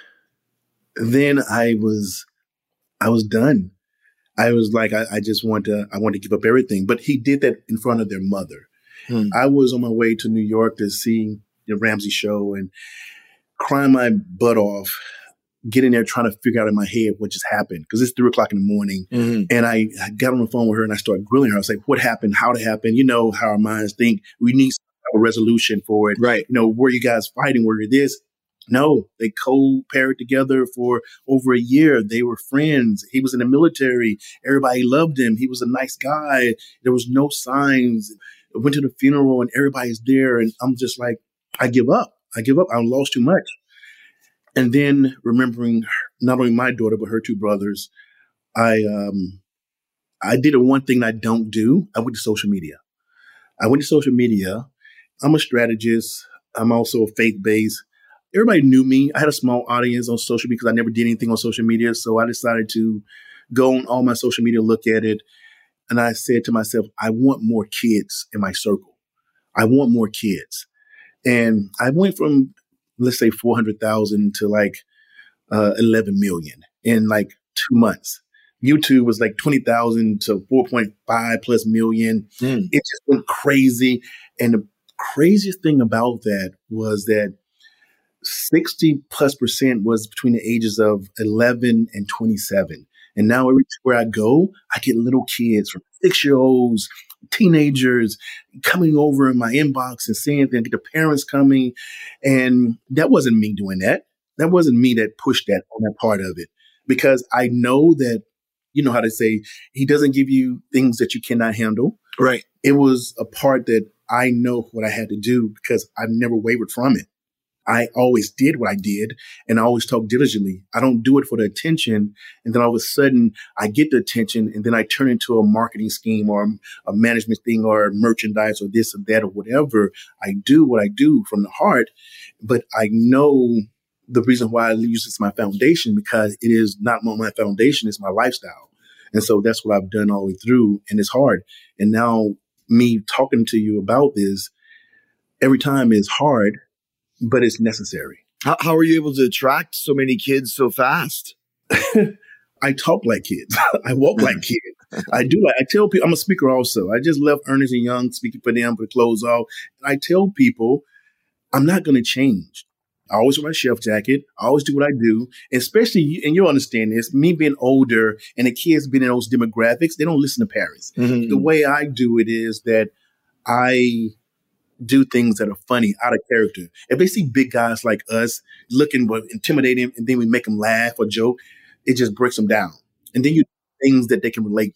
then I was, I was done. I was like, I, I just want to, I want to give up everything. But he did that in front of their mother. Hmm. I was on my way to New York to see the Ramsey show and crying my butt off, getting there trying to figure out in my head what just happened. Because it's three o'clock in the morning. Mm-hmm. And I, I got on the phone with her and I started grilling her. I was like, what happened? How it happened? You know how our minds think. We need a resolution for it. Right. You know, were you guys fighting? Were you this? No, they co-parented together for over a year. They were friends. He was in the military. Everybody loved him. He was a nice guy. There was no signs. I went to the funeral and everybody's there. And I'm just like, I give up. I give up. I lost too much. And then remembering not only my daughter, but her two brothers, I um, I did a one thing I don't do. I went to social media. I went to social media. I'm a strategist. I'm also faith-based. Everybody knew me. I had a small audience on social because I never did anything on social media. So I decided to go on all my social media, look at it. And I said to myself, I want more kids in my circle. I want more kids. And I went from, let's say, four hundred thousand to like uh, eleven million in like two months. YouTube was like twenty thousand to four point five plus million. Mm. It just went crazy. And the craziest thing about that was that sixty plus percent was between the ages of eleven and twenty-seven. And now everywhere I go, I get little kids from six-year-olds, teenagers coming over in my inbox and seeing them, get the parents coming. And that wasn't me doing that. That wasn't me that pushed that on that part of it. Because I know that, you know how to say, he doesn't give you things that you cannot handle. Right. It was a part that I know what I had to do because I've never wavered from it. I always did what I did and I always talk diligently. I don't do it for the attention. And then all of a sudden I get the attention and then I turn into a marketing scheme or a management thing or merchandise or this or that or whatever. I do what I do from the heart, but I know the reason why I use this as my foundation because it is not my foundation, it's my lifestyle. And so that's what I've done all the way through and it's hard. And now me talking to you about this every time is hard, but it's necessary. How, how are you able to attract so many kids so fast? I talk like kids. I walk like kids. I do. Like, I tell people, I'm a speaker also. I just left Ernest and Young speaking for them, for the close off. And I tell people, I'm not going to change. I always wear my chef jacket. I always do what I do. Especially, and you'll understand this, me being older and the kids being in those demographics, they don't listen to parents. Mm-hmm. The way I do it is that I do things that are funny, out of character. If they see big guys like us looking but intimidating, and then we make them laugh or joke, it just breaks them down. And then you do things that they can relate to.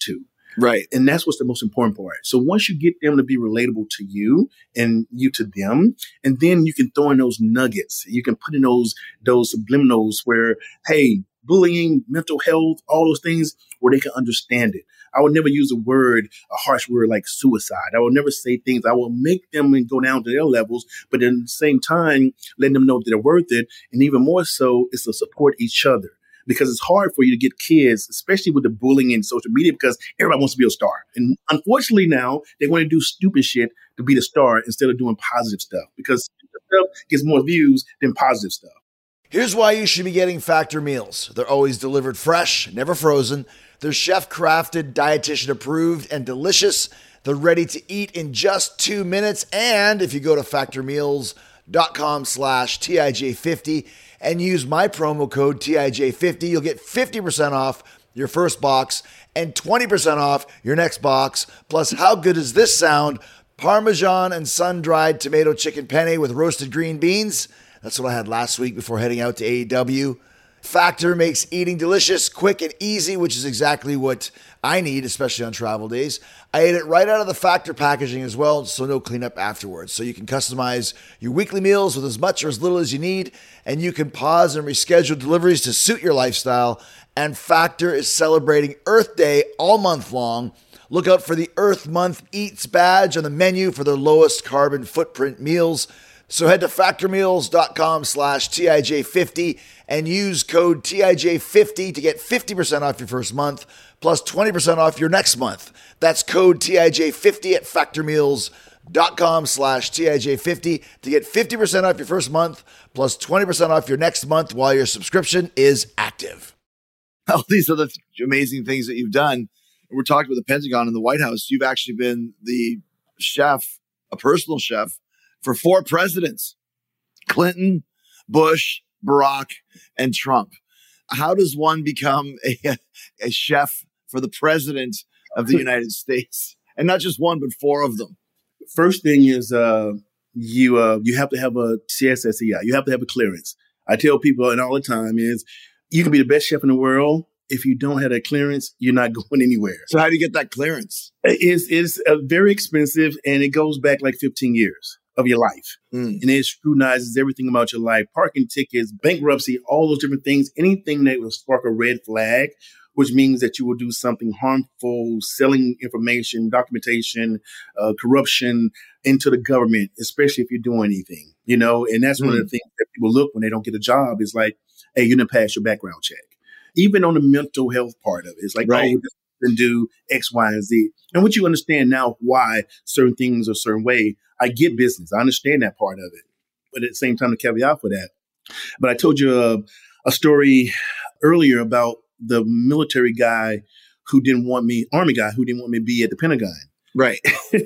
Right. And that's what's the most important part. So once you get them to be relatable to you and you to them, and then you can throw in those nuggets. You can put in those those subliminals where, hey, bullying, mental health, all those things where they can understand it. I would never use a word, a harsh word like suicide. I would never say things. I will make them go down to their levels, but at the same time, letting them know that they're worth it. And even more so, is to support each other. Because it's hard for you to get kids, especially with the bullying and social media, because everybody wants to be a star. And unfortunately now, they want to do stupid shit to be the star instead of doing positive stuff, because stupid stuff gets more views than positive stuff. Here's why you should be getting Factor meals. They're always delivered fresh, never frozen. They're chef-crafted, dietitian-approved, and delicious. They're ready to eat in just two minutes. And if you go to factormeals.com slash TIJ50 and use my promo code T I J fifty, you'll get fifty percent off your first box and twenty percent off your next box. Plus, how good does this sound? Parmesan and sun-dried tomato chicken penne with roasted green beans. That's what I had last week before heading out to A E W. Factor makes eating delicious, quick, and easy, which is exactly what I need, especially on travel days. I ate it right out of the Factor packaging as well, so no cleanup afterwards. So you can customize your weekly meals with as much or as little as you need, and you can pause and reschedule deliveries to suit your lifestyle. And Factor is celebrating Earth Day all month long. Look out for the Earth Month Eats badge on the menu for their lowest carbon footprint meals. So head to factormeals.com slash TIJ50 and use code T I J fifty to get fifty percent off your first month, plus twenty percent off your next month. That's code T I J fifty at factormeals.com slash TIJ50 to get fifty percent off your first month, plus twenty percent off your next month while your subscription is active. All these other th- amazing things that you've done. We're talking about the Pentagon and the White House. You've actually been the chef, a personal chef, for four presidents: Clinton, Bush, Barack, and Trump. How does one become a, a chef for the president of the United States? And not just one, but four of them. First thing is uh, you uh, you have to have a C S S E I. You have to have a clearance. I tell people, and all the time, is you can be the best chef in the world. If you don't have that clearance, you're not going anywhere. So how do you get that clearance? It's, it's uh, very expensive, and it goes back like fifteen years of your life. Mm. And it scrutinizes everything about your life: parking tickets, bankruptcy, all those different things. Anything that will spark a red flag, which means that you will do something harmful, selling information, documentation, uh, corruption into the government, especially if you're doing anything, you know. And that's mm. one of the things that people look when they don't get a job is like, hey, you didn't pass your background check. Even on the mental health part of it, it's like, right. oh, and do X, Y, and Z. And what you understand now why certain things are a certain way. I get business. I understand that part of it. But at the same time, the caveat for that. But I told you a, a story earlier about the military guy who didn't want me, Army guy who didn't want me to be at the Pentagon. Right.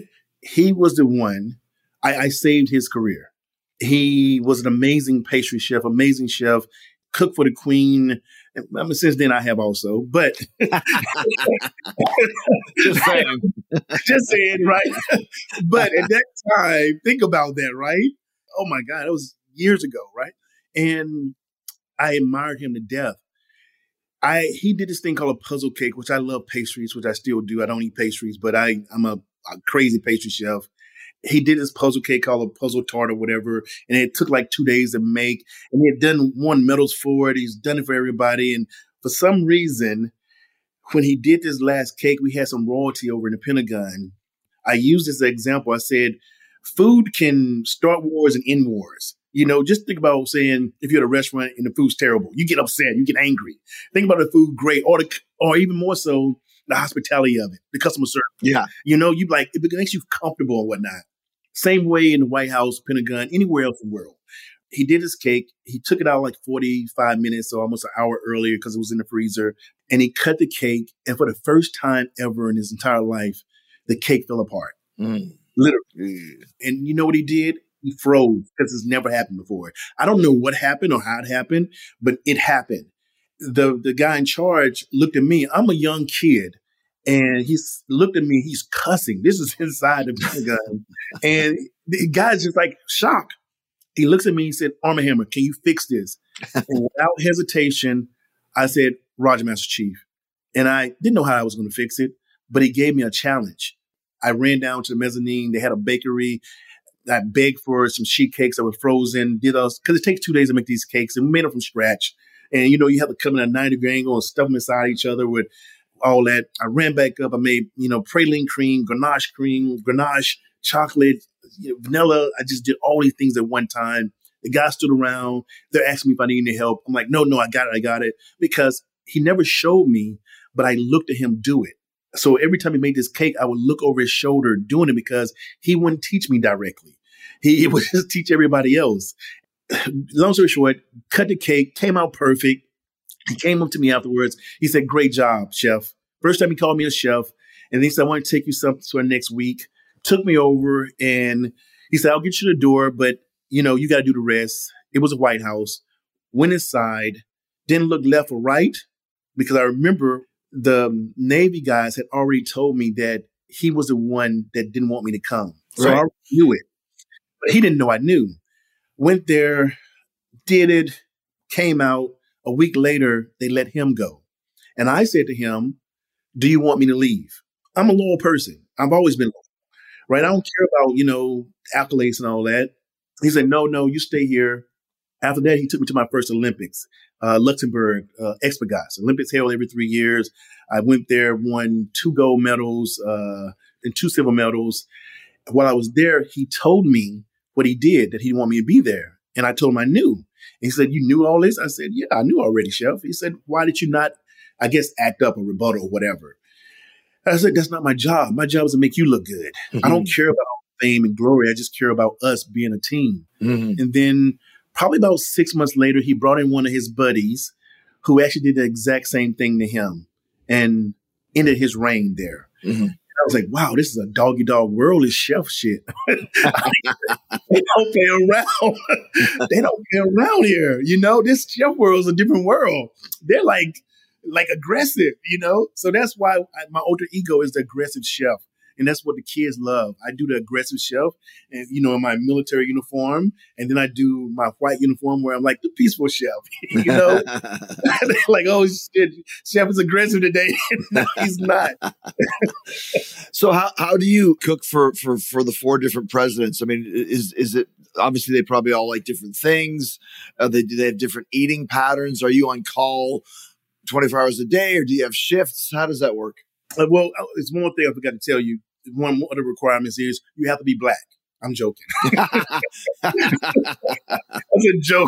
He was the one. I, I saved his career. He was an amazing pastry chef, amazing chef, cooked for the Queen. I mean, since then I have also, but just saying, just saying, right? But at that time, think about that, right? Oh my God, that was years ago, right? And I admired him to death. I he did this thing called a puzzle cake, which I love pastries, which I still do. I don't eat pastries, but I I'm a, a crazy pastry chef. He did this puzzle cake called a puzzle tart or whatever, and it took like two days to make. And he had done won medals for it. He's done it for everybody. And for some reason, when he did this last cake, we had some royalty over in the Pentagon. I used this as an example. I said, food can start wars and end wars. You know, just think about saying if you're at a restaurant and the food's terrible, you get upset, you get angry. Think about the food great, or the, or even more so, the hospitality of it, the customer service. Yeah, you know, you like it makes you comfortable and whatnot. Same way in the White House, Pentagon, anywhere else in the world. He did his cake. He took it out like forty-five minutes, so almost an hour earlier because it was in the freezer. And he cut the cake. And for the first time ever in his entire life, the cake fell apart. Mm. Literally. Mm. And you know what he did? He froze because it's never happened before. I don't know what happened or how it happened, but it happened. The, the guy in charge looked at me. I'm a young kid. And he looked at me, he's cussing. This is inside the Pentagon. And the guy's just like shocked. He looks at me, he said, Arm and Hammer, can you fix this? And without hesitation, I said, Roger, Master Chief. And I didn't know how I was going to fix it, but he gave me a challenge. I ran down to the mezzanine. They had a bakery. I begged for some sheet cakes that were frozen. Did those because it takes two days to make these cakes, and we made them from scratch. And you know, you have to come in at a ninety degree angle and stuff them inside each other with all that. I ran back up. I made you know praline cream, ganache cream, ganache chocolate, you know, vanilla. I just did all these things at one time. The guy stood around. They're asking me if I need any help. I'm like, no, no, I got it, I got it, because he never showed me, but I looked at him do it. So every time he made this cake, I would look over his shoulder doing it because he wouldn't teach me directly. He, he would just teach everybody else. Long story short, cut the cake, came out perfect. He came up to me afterwards. He said, great job, chef. First time he called me a chef. And he said, I want to take you something for next week. Took me over and he said, I'll get you the door, but you know, you got to do the rest. It was a White House. Went inside, didn't look left or right because I remember the Navy guys had already told me that he was the one that didn't want me to come. So right. I knew it. But he didn't know I knew. Went there, did it, came out. A week later, they let him go. And I said to him, do you want me to leave? I'm a loyal person. I've always been loyal, right? I don't care about, you know, accolades and all that. He said, no, no, you stay here. After that, he took me to my first Olympics, uh, Luxembourg, uh, Expagos. Olympics held every three years. I went there, won two gold medals uh, and two silver medals. While I was there, he told me what he did, that he didn't want me to be there. And I told him I knew. And he said, you knew all this? I said, yeah, I knew already, chef. He said, why did you not, I guess, act up or rebuttal or whatever? I said, that's not my job. My job is to make you look good. Mm-hmm. I don't care about fame and glory. I just care about us being a team. Mm-hmm. And then probably about six months later, he brought in one of his buddies who actually did the exact same thing to him and ended his reign there. Mm-hmm. I was like, wow, this is a doggy dog world. It's chef shit. They don't play around. They don't play around here. You know, this chef world is a different world. They're like, like aggressive, you know? So that's why I, my alter ego is the aggressive chef. And that's what the kids love. I do the aggressive chef and, you know, in my military uniform. And then I do my white uniform where I'm like the peaceful chef, you know, like, oh, shit, chef is aggressive today. No, he's not. So how, how do you cook for, for, for the four different presidents? I mean, is, is it obviously they probably all like different things. Uh, they, do they have different eating patterns? Are you on call twenty-four hours a day or do you have shifts? How does that work? Uh, well, it's one thing I forgot to tell you. One of the requirements is you have to be black. I'm joking. That's a joke.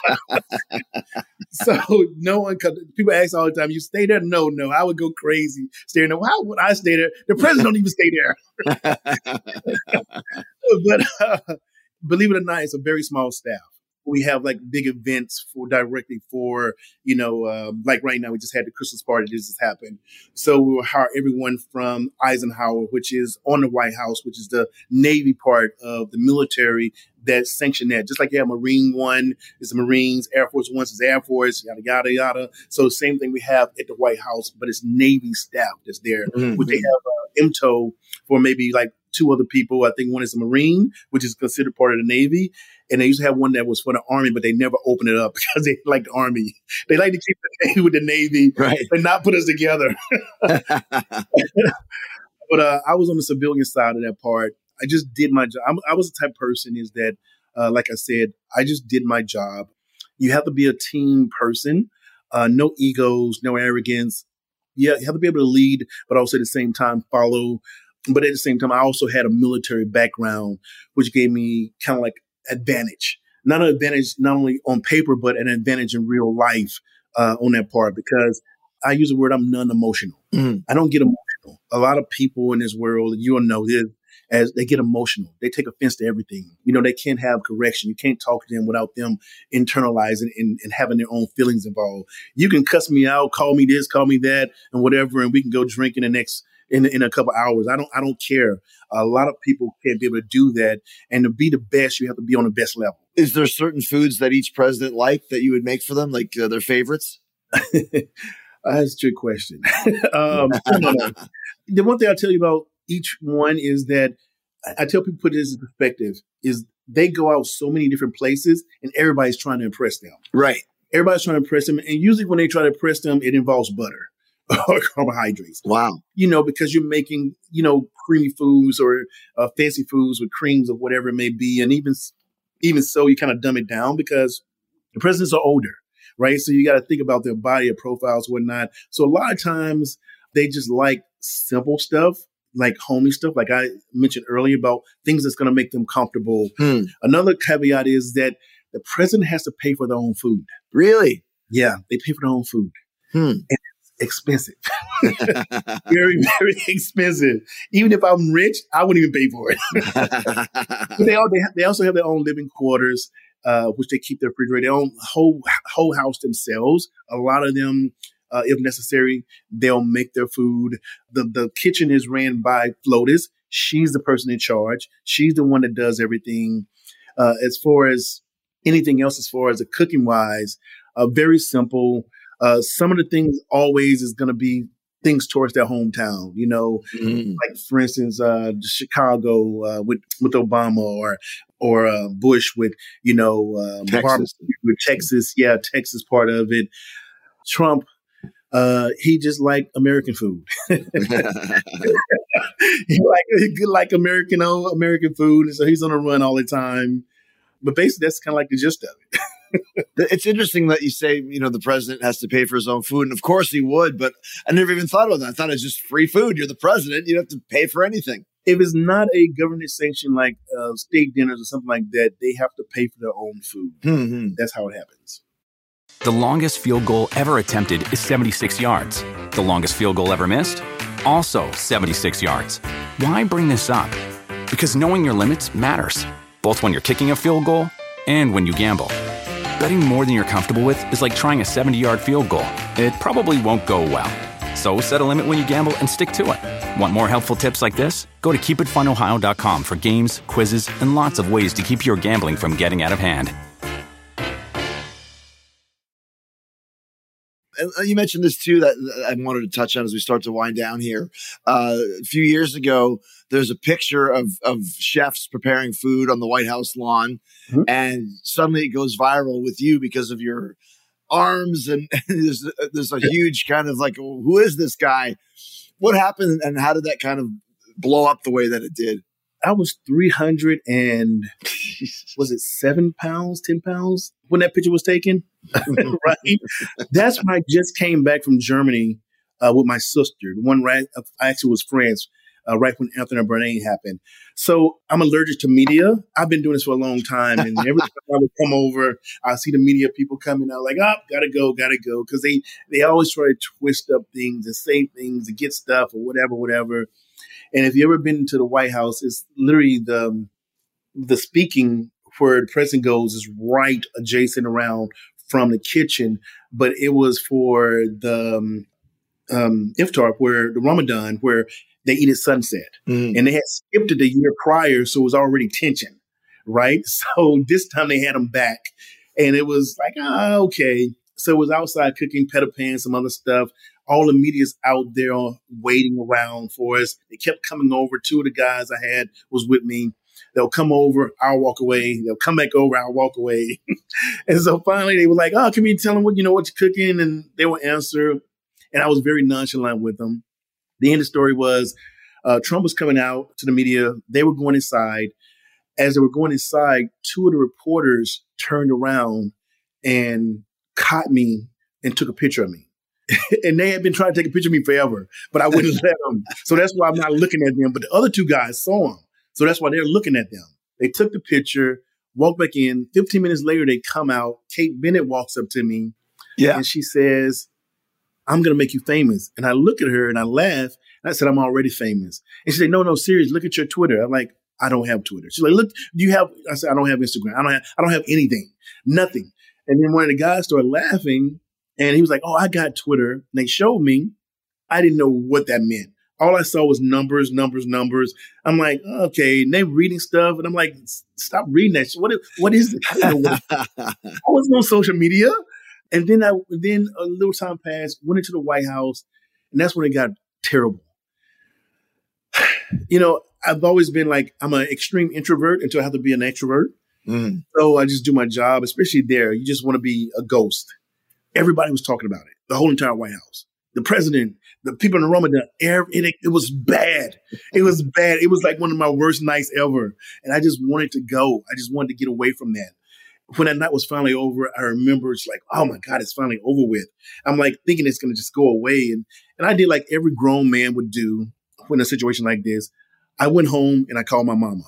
So no one could, people ask all the time, you stay there? No, no. I would go crazy staying there. How would I stay there? The president don't even stay there. But uh, believe it or not, it's a very small staff. We have like big events for directly for, you know, uh, like right now, we just had the Christmas party. This has happened. So we will hire everyone from Eisenhower, which is on the White House, which is the Navy part of the military that sanctioned that. Just like you have Marine One is the Marines, Air Force One is Air Force, yada, yada, yada. So the same thing we have at the White House, but it's Navy staff that's there, mm-hmm. which they have uh, M T O for maybe like two other people. I think one is a Marine, which is considered part of the Navy. And they used to have one that was for the Army, but they never opened it up because they like the Army. They like to keep the Navy with the Navy right. and not put us together. But uh, I was on the civilian side of that part. I just did my job. I'm, I was the type of person is that, uh, like I said, I just did my job. You have to be a team person. Uh, no egos, no arrogance. Yeah, you have to be able to lead, but also at the same time follow. But at the same time, I also had a military background, which gave me kind of like advantage, not an advantage not only on paper, but an advantage in real life uh, on that part, because I use the word I'm non-emotional. Mm. I don't get emotional. A lot of people in this world, you'll know this, as they get emotional. They take offense to everything. You know, they can't have correction. You can't talk to them without them internalizing and, and having their own feelings involved. You can cuss me out, call me this, call me that, and whatever, and we can go drink in the next In, in a couple hours. I don't I don't care. A lot of people can't be able to do that. And to be the best, you have to be on the best level. Is there certain foods that each president liked that you would make for them, like uh, their favorites? That's a trick question. um, the one thing I'll tell you about each one is that I, I tell people, put this in perspective, is they go out so many different places and everybody's trying to impress them. Right. Everybody's trying to impress them. And usually when they try to impress them, it involves butter. or carbohydrates. Wow. You know, because you're making, you know, creamy foods or uh, fancy foods with creams or whatever it may be. And even, even so, you kind of dumb it down because the presidents are older, right? So you got to think about their body, their profiles, whatnot. So a lot of times they just like simple stuff, like homey stuff, like I mentioned earlier about things that's going to make them comfortable. Hmm. Another caveat is that the president has to pay for their own food. Really? Yeah, they pay for their own food. Hmm. And it's expensive. Very, very expensive. Even if I'm rich, I wouldn't even pay for it. But they, all, they, they also have their own living quarters, uh, which they keep their refrigerator, their own whole, whole house themselves. A lot of them, uh, if necessary, they'll make their food. The, the kitchen is ran by Flotus. She's the person in charge. She's the one that does everything. Uh, as far as anything else, as far as the cooking wise, uh, very simple. Uh, some of the things always is going to be things towards their hometown, you know, mm. like for instance, uh, Chicago uh, with with Obama or or uh, Bush with, you know, uh, Texas. with Texas. Yeah, Texas part of it. Trump, uh, he just like American food. he like he like American American food, so he's on the run all the time. But basically, that's kind of like the gist of it. It's interesting that you say, you know, the president has to pay for his own food. And of course he would, but I never even thought about that. I thought it was just free food. You're the president. You don't have to pay for anything. If it's not a government sanction like uh, state dinners or something like that, they have to pay for their own food. Mm-hmm. That's how it happens. The longest field goal ever attempted is seventy-six yards. The longest field goal ever missed? Also seventy-six yards. Why bring this up? Because knowing your limits matters, both when you're kicking a field goal and when you gamble. Betting more than you're comfortable with is like trying a seventy-yard field goal. It probably won't go well. So set a limit when you gamble and stick to it. Want more helpful tips like this? Go to keep it fun ohio dot com for games, quizzes, and lots of ways to keep your gambling from getting out of hand. And you mentioned this too, that I wanted to touch on as we start to wind down here. Uh, a few years ago, there's a picture of, of chefs preparing food on the White House lawn. Mm-hmm. And suddenly it goes viral with you because of your arms. And, and there's, there's a huge kind of like, who is this guy? What happened and how did that kind of blow up the way that it did? I was three hundred and was it seven pounds, ten pounds when that picture was taken? Right. That's when I just came back from Germany uh, with my sister. The one right, I actually was friends uh, right when Anthony Bourdain happened. So I'm allergic to media. I've been doing this for a long time. And every time I would come over, I see the media people coming out like, oh, gotta go, gotta go. Cause they, they always try to twist up things and say things to get stuff or whatever, whatever. And if you've ever been to the White House, it's literally the the speaking where the president goes is right adjacent around from the kitchen. But it was for the um, um, iftar, where the Ramadan, where they eat at sunset. Mm. And they had skipped it the year prior, so it was already tension, right? So this time they had them back. And it was like, ah, okay. So it was outside cooking, pita pan, some other stuff. All the media's out there waiting around for us. They kept coming over. Two of the guys I had was with me. They'll come over, I'll walk away. They'll come back over, I'll walk away. And so finally they were like, oh, can you tell them what, you know, what you're cooking? And they would answer. And I was very nonchalant with them. The end of the story was uh, Trump was coming out to the media. They were going inside. As they were going inside, two of the reporters turned around and caught me and took a picture of me. And they had been trying to take a picture of me forever, but I wouldn't let them. So that's why I'm not looking at them. But the other two guys saw them. So that's why they're looking at them. They took the picture, walked back in. fifteen minutes later, they come out. Kate Bennett walks up to me. Yeah. And she says, I'm going to make you famous. And I look at her and I laugh. And I said, I'm already famous. And she said, no, no, serious. Look at your Twitter. I'm like, I don't have Twitter. She's like, look, do you have, I said, I don't have Instagram. I don't have, I don't have anything, nothing. And then one of the guys started laughing. And he was like, oh, I got Twitter. And they showed me. I didn't know what that meant. All I saw was numbers, numbers, numbers. I'm like, okay. And they reading stuff. And I'm like, stop reading that shit. What is, what is it? I, I wasn't on social media. And then I, then a little time passed, went into the White House. And that's when it got terrible. You know, I've always been like, I'm an extreme introvert until I have to be an extrovert. Mm. So I just do my job, especially there. You just want to be a ghost. Everybody was talking about it, the whole entire White House. the president, the people in the room, the air, it, it was bad. It was bad. It was like one of my worst nights ever. And I just wanted to go. I just wanted to get away from that. When that night was finally over, I remember it's like, oh my God, it's finally over with. I'm like thinking it's going to just go away. And, and I did like every grown man would do when a situation like this. I went home and I called my mama.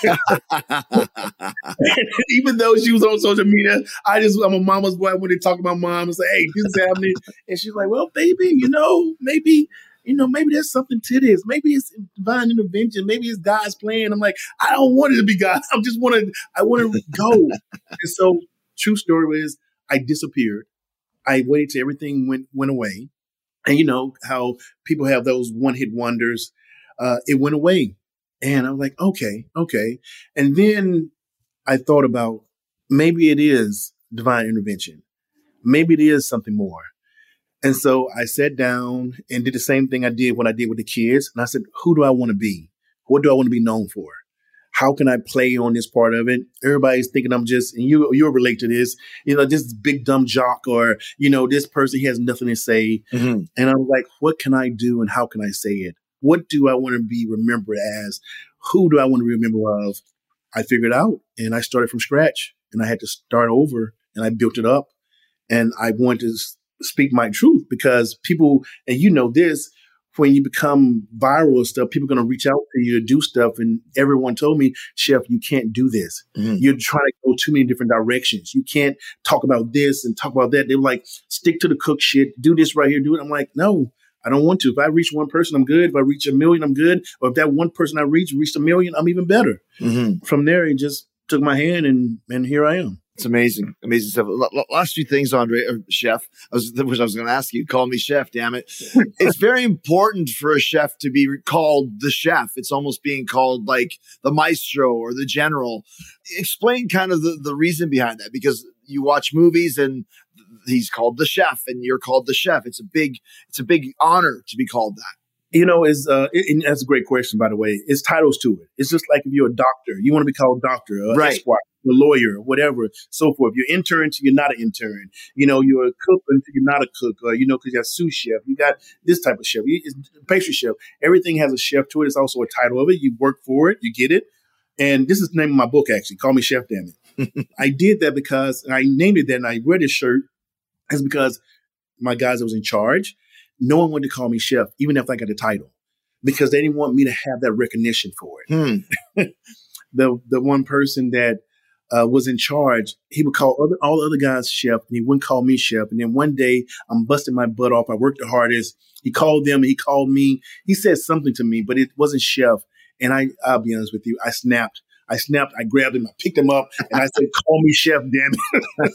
Even though she was on social media, I just, I'm a mama's boy. I went to talk to my mom and say, hey, this is happening. And she's like, well, baby, you know, maybe, you know, maybe there's something to this. Maybe it's divine intervention. Maybe it's God's plan. I'm like, I don't want it to be God. I just want to, I want to go. And so true story is I disappeared. I waited till everything went, went away. And you know how people have those one hit wonders. Uh, it went away. And I was like, okay, okay. And then I thought about maybe it is divine intervention. Maybe it is something more. And so I sat down and did the same thing I did when I did with the kids. And I said, who do I want to be? What do I want to be known for? How can I play on this part of it? Everybody's thinking I'm just, and you, you'll relate to this, you know, this big dumb jock, or, you know, this person, he has nothing to say. Mm-hmm. And I was like, what can I do and how can I say it? What do I want to be remembered as? Who do I want to remember of? I figured out and I started from scratch and I had to start over and I built it up and I wanted to speak my truth because people, and you know this, when you become viral and stuff, people are going to reach out to you to do stuff. And everyone told me, Chef, you can't do this. Mm-hmm. You're trying to go too many different directions. You can't talk about this and talk about that. They were like, stick to the cook shit. Do this right here. Do it. I'm like, no. I don't want to. If I reach one person, I'm good. If I reach a million, I'm good. Or if that one person I reach reached a million, I'm even better. Mm-hmm. From there, he just took my hand and and here I am. It's amazing. Amazing stuff. L- last few things, Andre, or Chef, I was, which I was going to ask you. Call me Chef, damn it. It's very important for a chef to be called the chef. It's almost being called like the maestro or the general. Explain kind of the, the reason behind that, because you watch movies and he's called the chef and you're called the chef. It's a big, it's a big honor to be called that. You know, is uh, it, and that's a great question, by the way. It's titles to it. It's just like if you're a doctor, you want to be called doctor, a right. esquire, a lawyer, whatever, so forth. You're intern until you're not an intern. You know, you're a cook until you're not a cook, or, you know, because you got sous chef. You got this type of chef, you, pastry chef. Everything has a chef to it. It's also a title of it. You work for it. You get it. And this is the name of my book, actually. Call Me Chef, damn it. I did that because I named it that, and I wear this shirt. It's because my guys that was in charge, no one wanted to call me chef, even if I got the title, because they didn't want me to have that recognition for it. Hmm. the the one person that uh, was in charge, he would call other, all the other guys chef, and he wouldn't call me chef. And then one day, I'm busting my butt off. I worked the hardest. He called them, and he called me. He said something to me, but it wasn't chef. And I, I'll be honest with you, I snapped. I snapped, I grabbed him, I picked him up, and I said, call me Chef, damn it.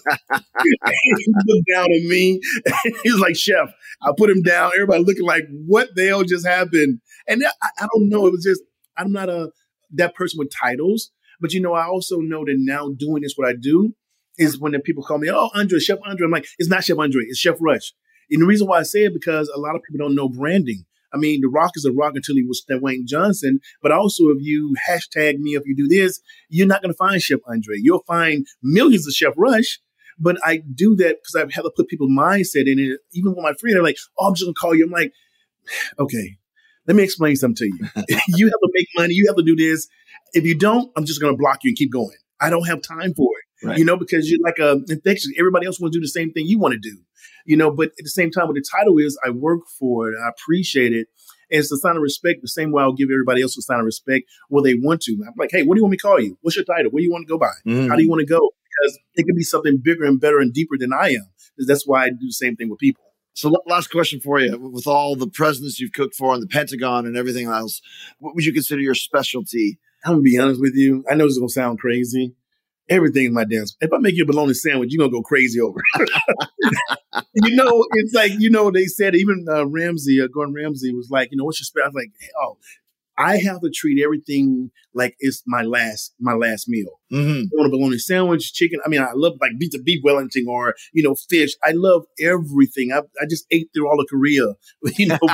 He looked down at me. He was like, Chef. I put him down. Everybody looking like, what the hell just happened? And I, I don't know. It was just, I'm not a that person with titles. But, you know, I also know that now doing this, what I do, is when the people call me, oh, Andre, Chef Andre. I'm like, it's not Chef Andre, it's Chef Rush. And the reason why I say it, because a lot of people don't know branding. I mean, The Rock is a rock until he was Dwayne Johnson. But also, if you hashtag me, if you do this, you're not going to find Chef Andre. You'll find millions of Chef Rush. But I do that because I have to put people's mindset in it. Even with my friend, they're like, oh, I'm just going to call you. I'm like, okay, let me explain something to you. You have to make money. You have to do this. If you don't, I'm just going to block you and keep going. I don't have time for it, right. You know, because you're like a infection. Everybody else wants to do the same thing you want to do. You know, but at the same time, what the title is, I work for it. I appreciate it. And it's a sign of respect, the same way I'll give everybody else a sign of respect where they want to. I'm like, hey, what do you want me to call you? What's your title? What do you want to go by? Mm. How do you want to go? Because it could be something bigger and better and deeper than I am. That's why I do the same thing with people. So last question for you. With all the presidents you've cooked for and the Pentagon and everything else, what would you consider your specialty? I'm going to be honest with you. I know this is going to sound crazy. Everything in my dance. If I make you a bologna sandwich, you're going to go crazy over it. You know, it's like, you know, they said, even uh, Ramsay, uh, Gordon Ramsay was like, you know, what's your special? I was like, oh, I have to treat everything like it's my last my last meal. Mm-hmm. I want a bologna sandwich, chicken. I mean, I love like beef to beef Wellington or, you know, fish. I love everything. I, I just ate through all of Korea, you know,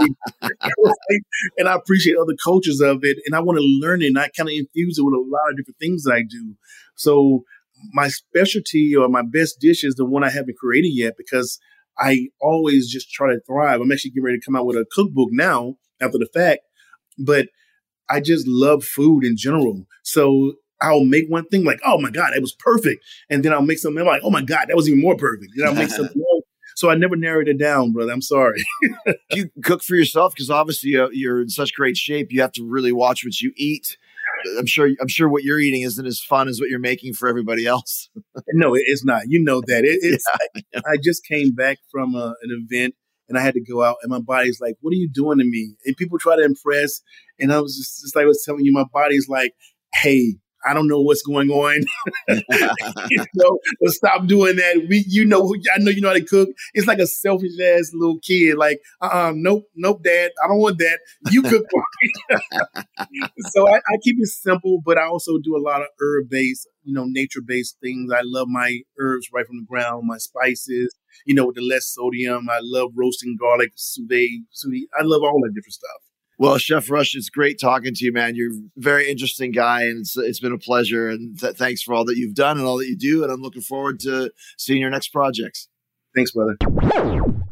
and I appreciate other cultures of it. And I want to learn it. And I kind of infuse it with a lot of different things that I do. So my specialty or my best dish is the one I haven't created yet because I always just try to thrive. I'm actually getting ready to come out with a cookbook now after the fact, but I just love food in general. So I'll make one thing like, oh my God, that was perfect. And then I'll make something I'm like, oh my God, that was even more perfect. Then I'll make something else. So I never narrowed it down, brother. I'm sorry. Do you cook for yourself? Because obviously uh, you're in such great shape. You have to really watch what you eat. I'm sure. I'm sure what you're eating isn't as fun as what you're making for everybody else. No, it- it's not. You know that. It, it's. Yeah. I, I just came back from a, an event and I had to go out, and my body's like, "What are you doing to me?" And people try to impress, and I was just, just like I was telling you, my body's like, "Hey, I don't know what's going on. You know, but stop doing that. We, you know, who- I know you know how to cook. It's like a selfish ass little kid. Like, uh, uh nope, nope, Dad, I don't want that. You cook for me." So I, I keep it simple, but I also do a lot of herb based, you know, nature based things. I love my herbs right from the ground, my spices, you know, with the less sodium. I love roasting garlic, sous vide, sous vide. I love all that different stuff. Well, Chef Rush, it's great talking to you, man. You're a very interesting guy, and it's it's been a pleasure. And th- thanks for all that you've done and all that you do. And I'm looking forward to seeing your next projects. Thanks, brother.